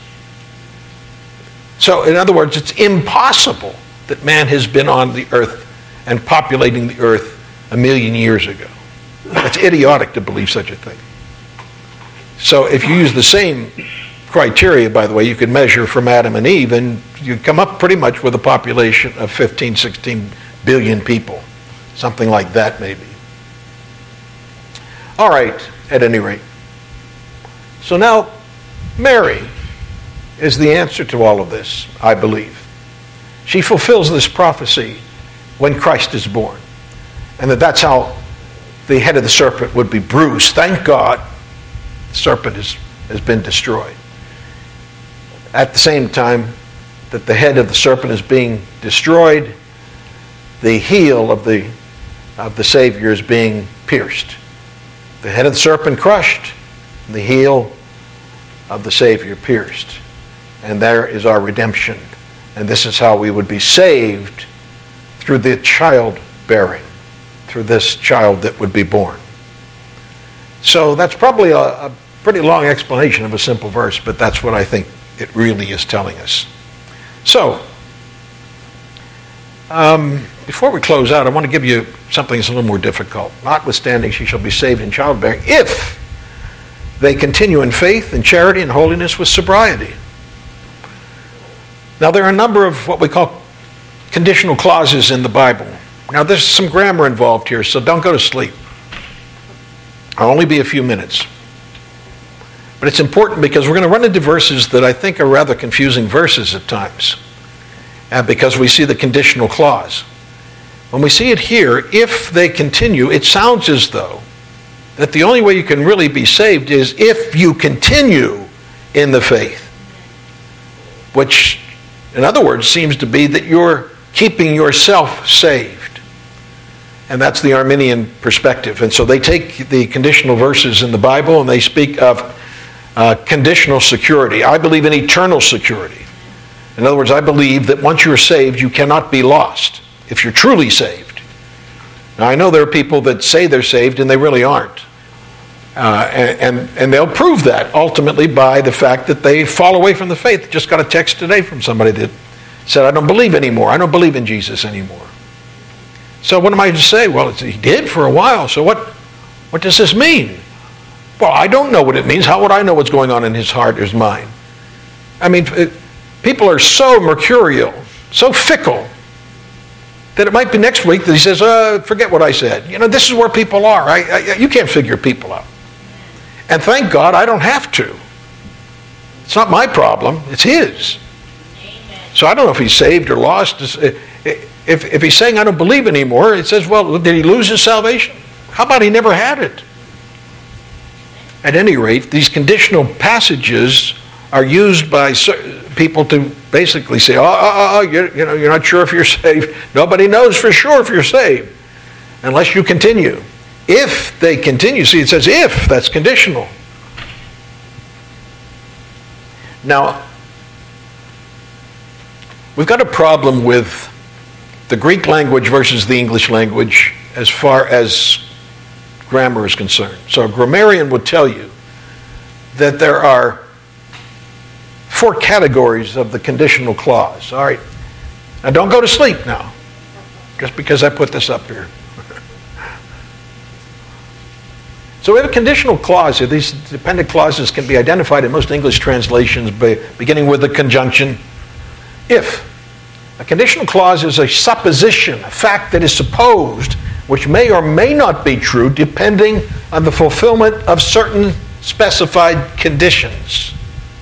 So, in other words, it's impossible that man has been on the earth and populating the earth a million years ago. It's idiotic to believe such a thing. So if you use the same criteria, by the way, you could measure from Adam and Eve, and you come up pretty much with a population of fifteen, sixteen billion people. Something like that, maybe. All right, at any rate. So now, Mary is the answer to all of this, I believe. She fulfills this prophecy when Christ is born. And that that's how the head of the serpent would be bruised. Thank God the serpent is, has been destroyed. At the same time that the head of the serpent is being destroyed, the heel of the, of the Savior is being pierced. The head of the serpent crushed, the heel of the Savior pierced. And there is our redemption. And this is how we would be saved through the childbearing, through this child that would be born. So that's probably a, a pretty long explanation of a simple verse, but that's what I think it really is telling us. So, um, before we close out, I want to give you something that's a little more difficult. Notwithstanding, she shall be saved in childbearing if they continue in faith and charity and holiness with sobriety. Now, there are a number of what we call conditional clauses in the Bible. Now, there's some grammar involved here, so don't go to sleep. I'll only be a few minutes. But it's important because we're going to run into verses that I think are rather confusing verses at times, uh, because we see the conditional clause. When we see it here, if they continue, it sounds as though that the only way you can really be saved is if you continue in the faith, which, in other words, seems to be that you're keeping yourself saved. And that's the Arminian perspective. And so they take the conditional verses in the Bible and they speak of uh, conditional security. I believe in eternal security. In other words, I believe that once you're saved, you cannot be lost if you're truly saved. Now, I know there are people that say they're saved and they really aren't. Uh, and, and, and they'll prove that ultimately by the fact that they fall away from the faith. Just got a text today from somebody that said, I don't believe anymore. I don't believe in Jesus anymore. So what am I to say? Well, it's, he did for a while. So what, what does this mean? Well, I don't know what it means. How would I know what's going on in his heart or his mind? I mean, it, people are so mercurial, so fickle, that it might be next week that he says, uh, forget what I said. You know, this is where people are. I, I, you can't figure people out. And thank God I don't have to. It's not my problem. It's his. So I don't know if he's saved or lost. If, if he's saying I don't believe anymore, it says, well, did he lose his salvation? How about he never had it? At any rate, these conditional passages are used by people to basically say, oh, oh, oh you're, you know, you're not sure if you're saved. Nobody knows for sure if you're saved unless you continue. If they continue, see, it says if, that's conditional. Now, we've got a problem with the Greek language versus the English language as far as grammar is concerned. So a grammarian would tell you that there are four categories of the conditional clause. All right, now don't go to sleep now, just because I put this up here. So we have a conditional clause here. These dependent clauses can be identified in most English translations by beginning with the conjunction if. A conditional clause is a supposition, a fact that is supposed, which may or may not be true, depending on the fulfillment of certain specified conditions.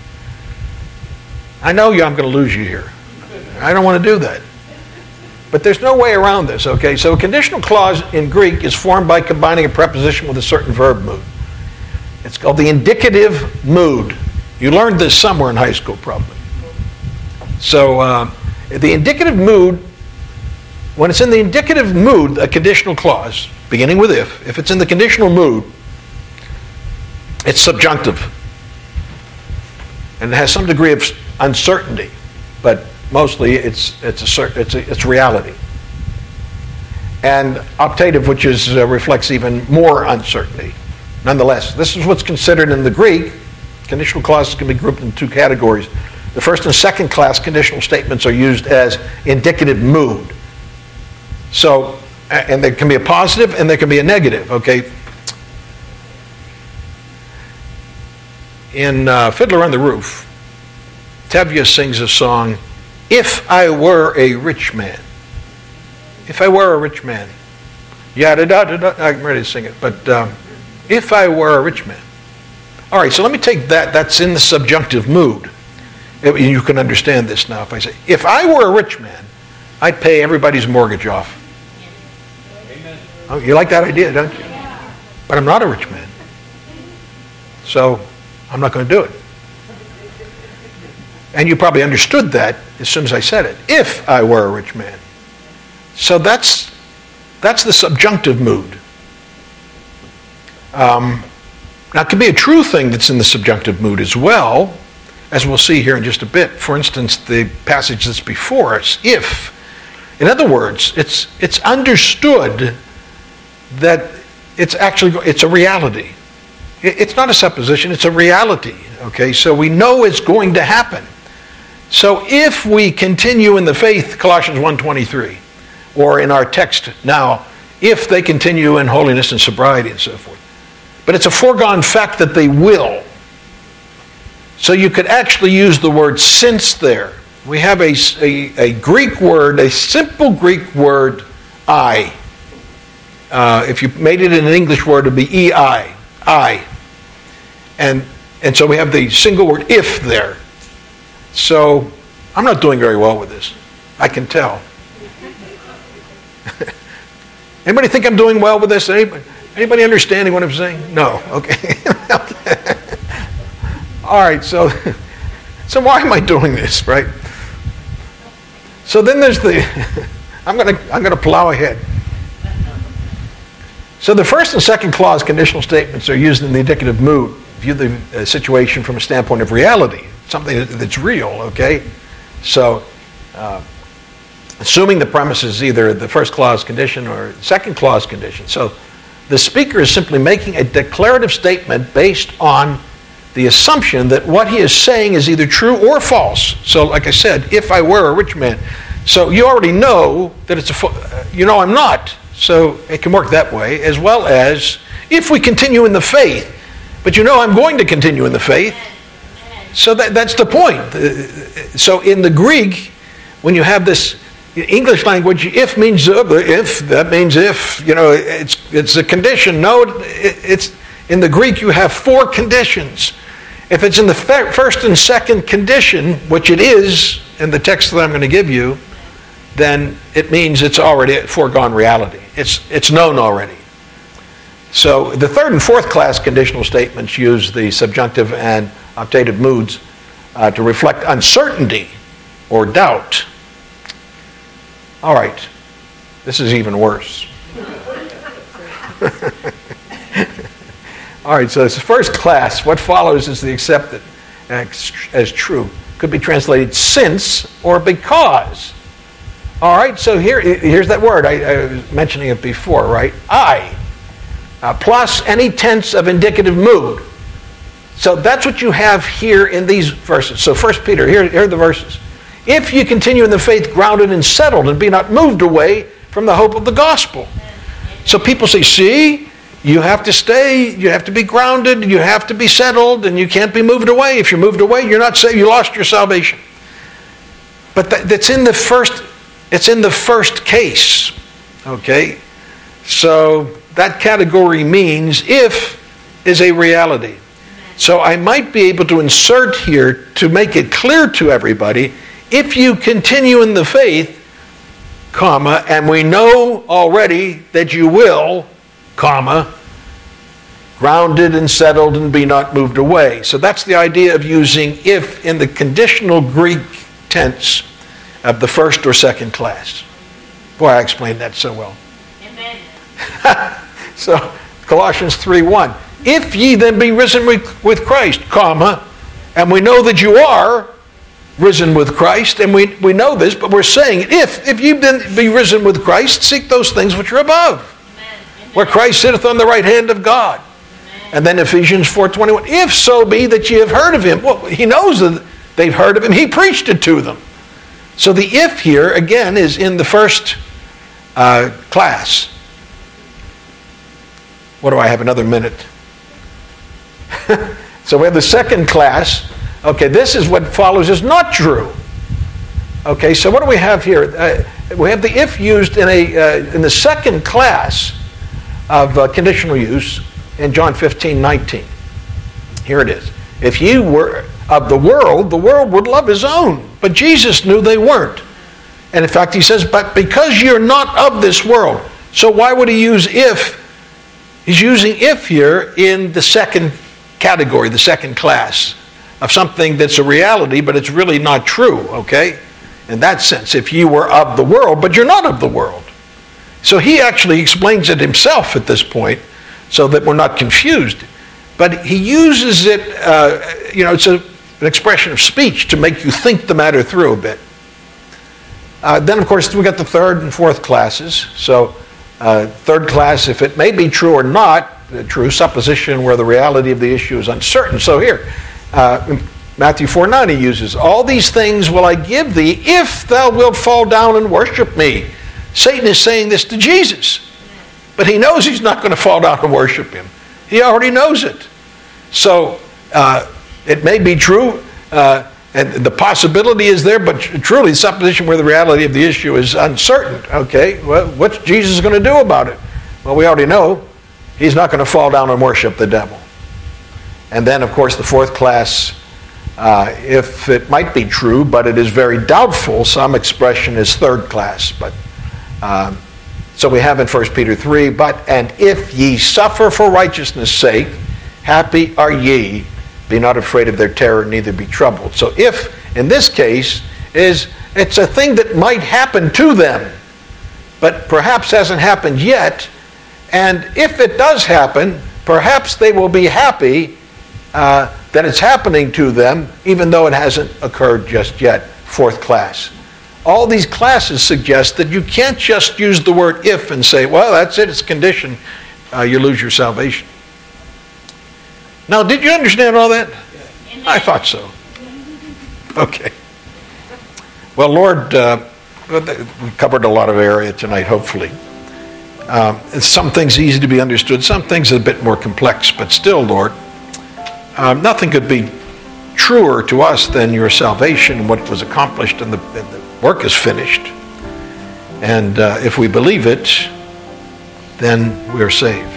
I know you, I'm going to lose you here. I don't want to do that. But there's no way around this, okay? So a conditional clause in Greek is formed by combining a preposition with a certain verb mood. It's called the indicative mood. You learned this somewhere in high school, probably. So uh, the indicative mood, when it's in the indicative mood, a conditional clause, beginning with if, if it's in the conditional mood, it's subjunctive. And it has some degree of uncertainty, but mostly it's it's a it's a, it's reality. And optative, which is uh, reflects even more uncertainty. Nonetheless, this is what's considered in the Greek. Conditional clauses can be grouped in two categories. The first and second class conditional statements are used as indicative mood. So, and there can be a positive and there can be a negative. Okay. In uh, Fiddler on the Roof, Tevye sings a song, If I Were a Rich Man. If I were a rich man. Yada da da da. I'm ready to sing it. But um, if I were a rich man. All right, so let me take that. That's in the subjunctive mood. You can understand this now. If I say, if I were a rich man, I'd pay everybody's mortgage off. Amen. Oh, you like that idea, don't you? But I'm not a rich man. So I'm not going to do it. And you probably understood that as soon as I said it. If I were a rich man. So that's that's the subjunctive mood. Um, now, it can be a true thing that's in the subjunctive mood as well, as we'll see here in just a bit. For instance, the passage that's before us, if. In other words, it's it's understood that it's actually it's a reality. It's not a supposition, it's a reality. Okay, so we know it's going to happen. So if we continue in the faith, Colossians one twenty-three, or in our text now, if they continue in holiness and sobriety and so forth. But it's a foregone fact that they will. So you could actually use the word since there. We have a, a, a Greek word, a simple Greek word, I. Uh, if you made it in an English word, it would be E I, I. And, and so we have the single word if there. So I'm not doing very well with this. I can tell. Anybody think I'm doing well with this? Anybody, anybody understanding what I'm saying? No. Okay. All right. So, so why am I doing this, right? So then there's the. I'm gonna I'm gonna plow ahead. So the first and second clause conditional statements are used in the indicative mood. View the uh, situation from a standpoint of reality, something that, that's real. Okay. So. Uh, Assuming the premise is either the first clause condition or second clause condition. So the speaker is simply making a declarative statement based on the assumption that what he is saying is either true or false. So like I said, if I were a rich man. So you already know that it's a, you know I'm not. So it can work that way, as well as if we continue in the faith. But you know I'm going to continue in the faith. So that, that's the point. So in the Greek, when you have this English language, if means uh, if, that means if, you know, it's it's a condition. No, it, it's in the Greek you have four conditions. If it's in the first and second condition, which it is in the text that I'm going to give you, then it means it's already a foregone reality. It's it's known already. So the third and fourth class conditional statements use the subjunctive and optative moods uh, to reflect uncertainty or doubt. All right, this is even worse. All right, so it's the first class. What follows is the accepted as, as true. Could be translated since or because. All right, so here, here's that word. I, I was mentioning it before, right? I, uh, plus any tense of indicative mood. So that's what you have here in these verses. So First Peter, here, here are the verses. If you continue in the faith, grounded and settled, and be not moved away from the hope of the gospel. So people say, see, you have to stay, you have to be grounded, you have to be settled, and you can't be moved away. If you're moved away, you're not saved, you lost your salvation. But that, that's in the first, it's in the first case, okay? So that category means if is a reality. So I might be able to insert here to make it clear to everybody, if you continue in the faith, comma, and we know already that you will, comma, grounded and settled and be not moved away. So that's the idea of using if in the conditional Greek tense of the first or second class. Boy, I explained that so well. Amen. So Colossians three one. If ye then be risen with, with Christ, comma, and we know that you are risen with Christ, and we, we know this, but we're saying, if if you then be risen with Christ, seek those things which are above, Amen. Where Christ sitteth on the right hand of God. Amen. And then Ephesians four twenty-one, if so be that ye have heard of him. Well, he knows that they've heard of him. He preached it to them. So the if here, again, is in the first uh, class. What do I have, another minute? So we have the second class. Okay, this is what follows is not true. Okay, so what do we have here? Uh, we have the if used in a uh, in the second class of uh, conditional use in John fifteen nineteen. Here it is. If you were of the world, the world would love his own. But Jesus knew they weren't. And in fact, he says, but because you're not of this world. So why would he use if? He's using if here in the second category, the second class of something that's a reality, but it's really not true, okay? In that sense, if you were of the world, but you're not of the world. So he actually explains it himself at this point so that we're not confused. But he uses it, uh, you know, it's a, an expression of speech to make you think the matter through a bit. Uh, then, of course, we got the third and fourth classes. So uh, third class, if it may be true or not, true. Supposition where the reality of the issue is uncertain. So here, uh, Matthew four nine, he uses, all these things will I give thee if thou wilt fall down and worship me. Satan is saying this to Jesus, but he knows he's not going to fall down and worship him. He already knows it. So uh, it may be true, uh, and the possibility is there, but truly the supposition where the reality of the issue is uncertain. Okay, well, what's Jesus going to do about it? Well, we already know he's not going to fall down and worship the devil. And then, of course, the fourth class, uh, if it might be true, but it is very doubtful, some expression is third class. But um, so we have in First Peter three, but and if ye suffer for righteousness' sake, happy are ye, be not afraid of their terror, neither be troubled. So if, in this case, is it's a thing that might happen to them, but perhaps hasn't happened yet, and if it does happen, perhaps they will be happy uh, that it's happening to them, even though it hasn't occurred just yet. Fourth class. All these classes suggest that you can't just use the word if and say, well, that's it, it's a condition, uh, you lose your salvation. Now, did you understand all that? Yes. I thought so. Okay. Well, Lord, uh, we covered a lot of area tonight, hopefully. Um, some things easy to be understood, some things a bit more complex, but still, Lord, um, nothing could be truer to us than your salvation and what was accomplished and the, and the work is finished. And uh, if we believe it, then we're saved.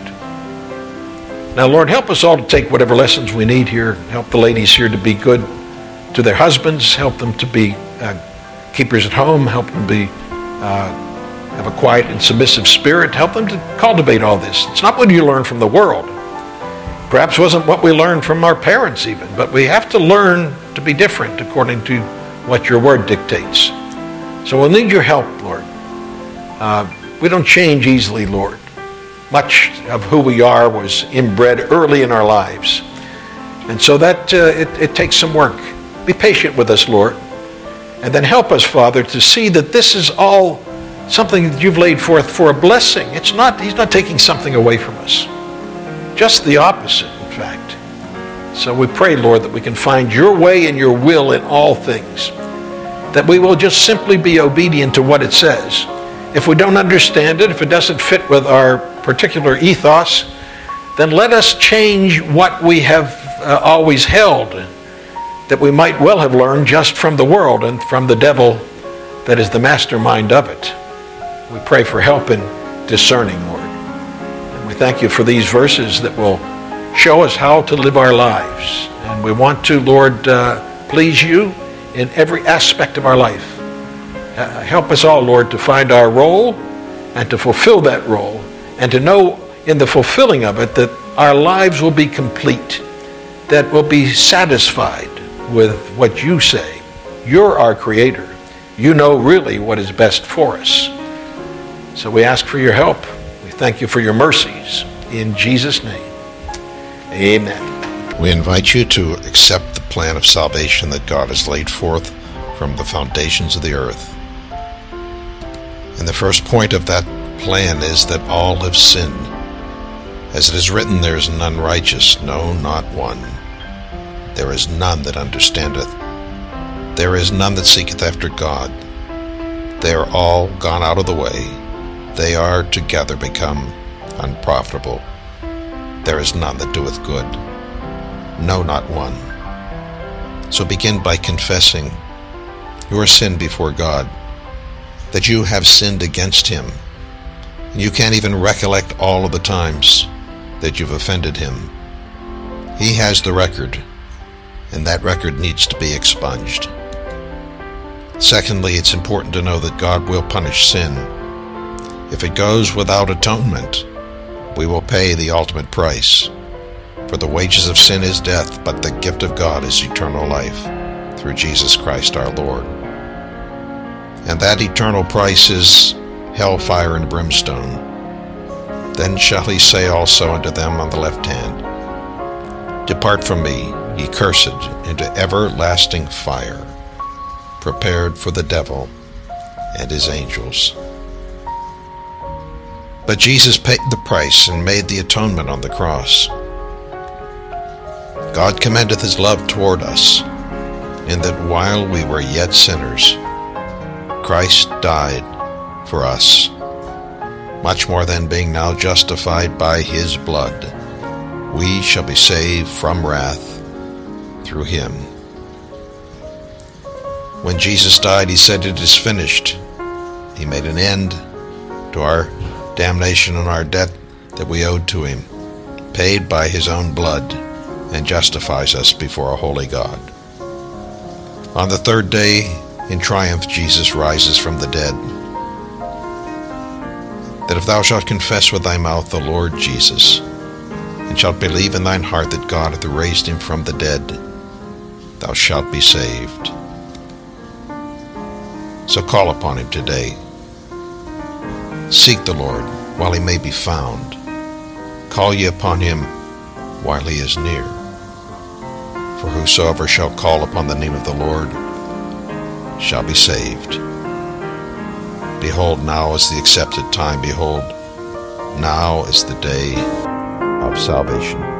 Now, Lord, help us all to take whatever lessons we need here. Help the ladies here to be good to their husbands. Help them to be uh, keepers at home. Help them be uh, have a quiet and submissive spirit. Help them to cultivate all this. It's not what you learn from the world. Perhaps it wasn't what we learned from our parents even. But we have to learn to be different according to what your word dictates. So we'll need your help, Lord. Uh, we don't change easily, Lord. Much of who we are was inbred early in our lives. And so that uh, it, it takes some work. Be patient with us, Lord. And then help us, Father, to see that this is all something that you've laid forth for a blessing. It's not, he's not taking something away from us. Just the opposite, in fact. So we pray, Lord, that we can find your way and your will in all things. That we will just simply be obedient to what it says. If we don't understand it, if it doesn't fit with our particular ethos, then let us change what we have uh, always held, that we might well have learned just from the world and from the devil that is the mastermind of it. We pray for help in discerning, Lord. And we thank you for these verses that will show us how to live our lives. And we want to, Lord, uh, please you in every aspect of our life. Uh, help us all, Lord, to find our role and to fulfill that role, and to know in the fulfilling of it that our lives will be complete, that we'll be satisfied with what you say. You're our creator. You know really what is best for us. So we ask for your help. We thank you for your mercies. In Jesus' name, amen. We invite you to accept the plan of salvation that God has laid forth from the foundations of the earth. And the first point of that plan is that all have sinned. As it is written, there is none righteous, no, not one. There is none that understandeth. There is none that seeketh after God. They are all gone out of the way. They are together become unprofitable. There is none that doeth good, no, not one. So begin by confessing your sin before God, that you have sinned against him. And you can't even recollect all of the times that you've offended him. He has the record, and that record needs to be expunged. Secondly, it's important to know that God will punish sin. If it goes without atonement, we will pay the ultimate price. For the wages of sin is death, but the gift of God is eternal life through Jesus Christ our Lord. And that eternal price is hellfire and brimstone. Then shall he say also unto them on the left hand, Depart from me, ye cursed, into everlasting fire, prepared for the devil and his angels. But Jesus paid the price and made the atonement on the cross. God commendeth his love toward us, in that while we were yet sinners, Christ died for us. Much more than, being now justified by his blood, we shall be saved from wrath through him. When Jesus died, he said, "It is finished." He made an end to our damnation and our debt that we owed to him, paid by his own blood, and justifies us before a holy God. On the third day, in triumph, Jesus rises from the dead. That if thou shalt confess with thy mouth the Lord Jesus, and shalt believe in thine heart that God hath raised him from the dead, thou shalt be saved. So call upon him today. Seek the Lord while he may be found. Call ye upon him while he is near. For whosoever shall call upon the name of the Lord shall be saved. Behold, now is the accepted time. Behold, now is the day of salvation.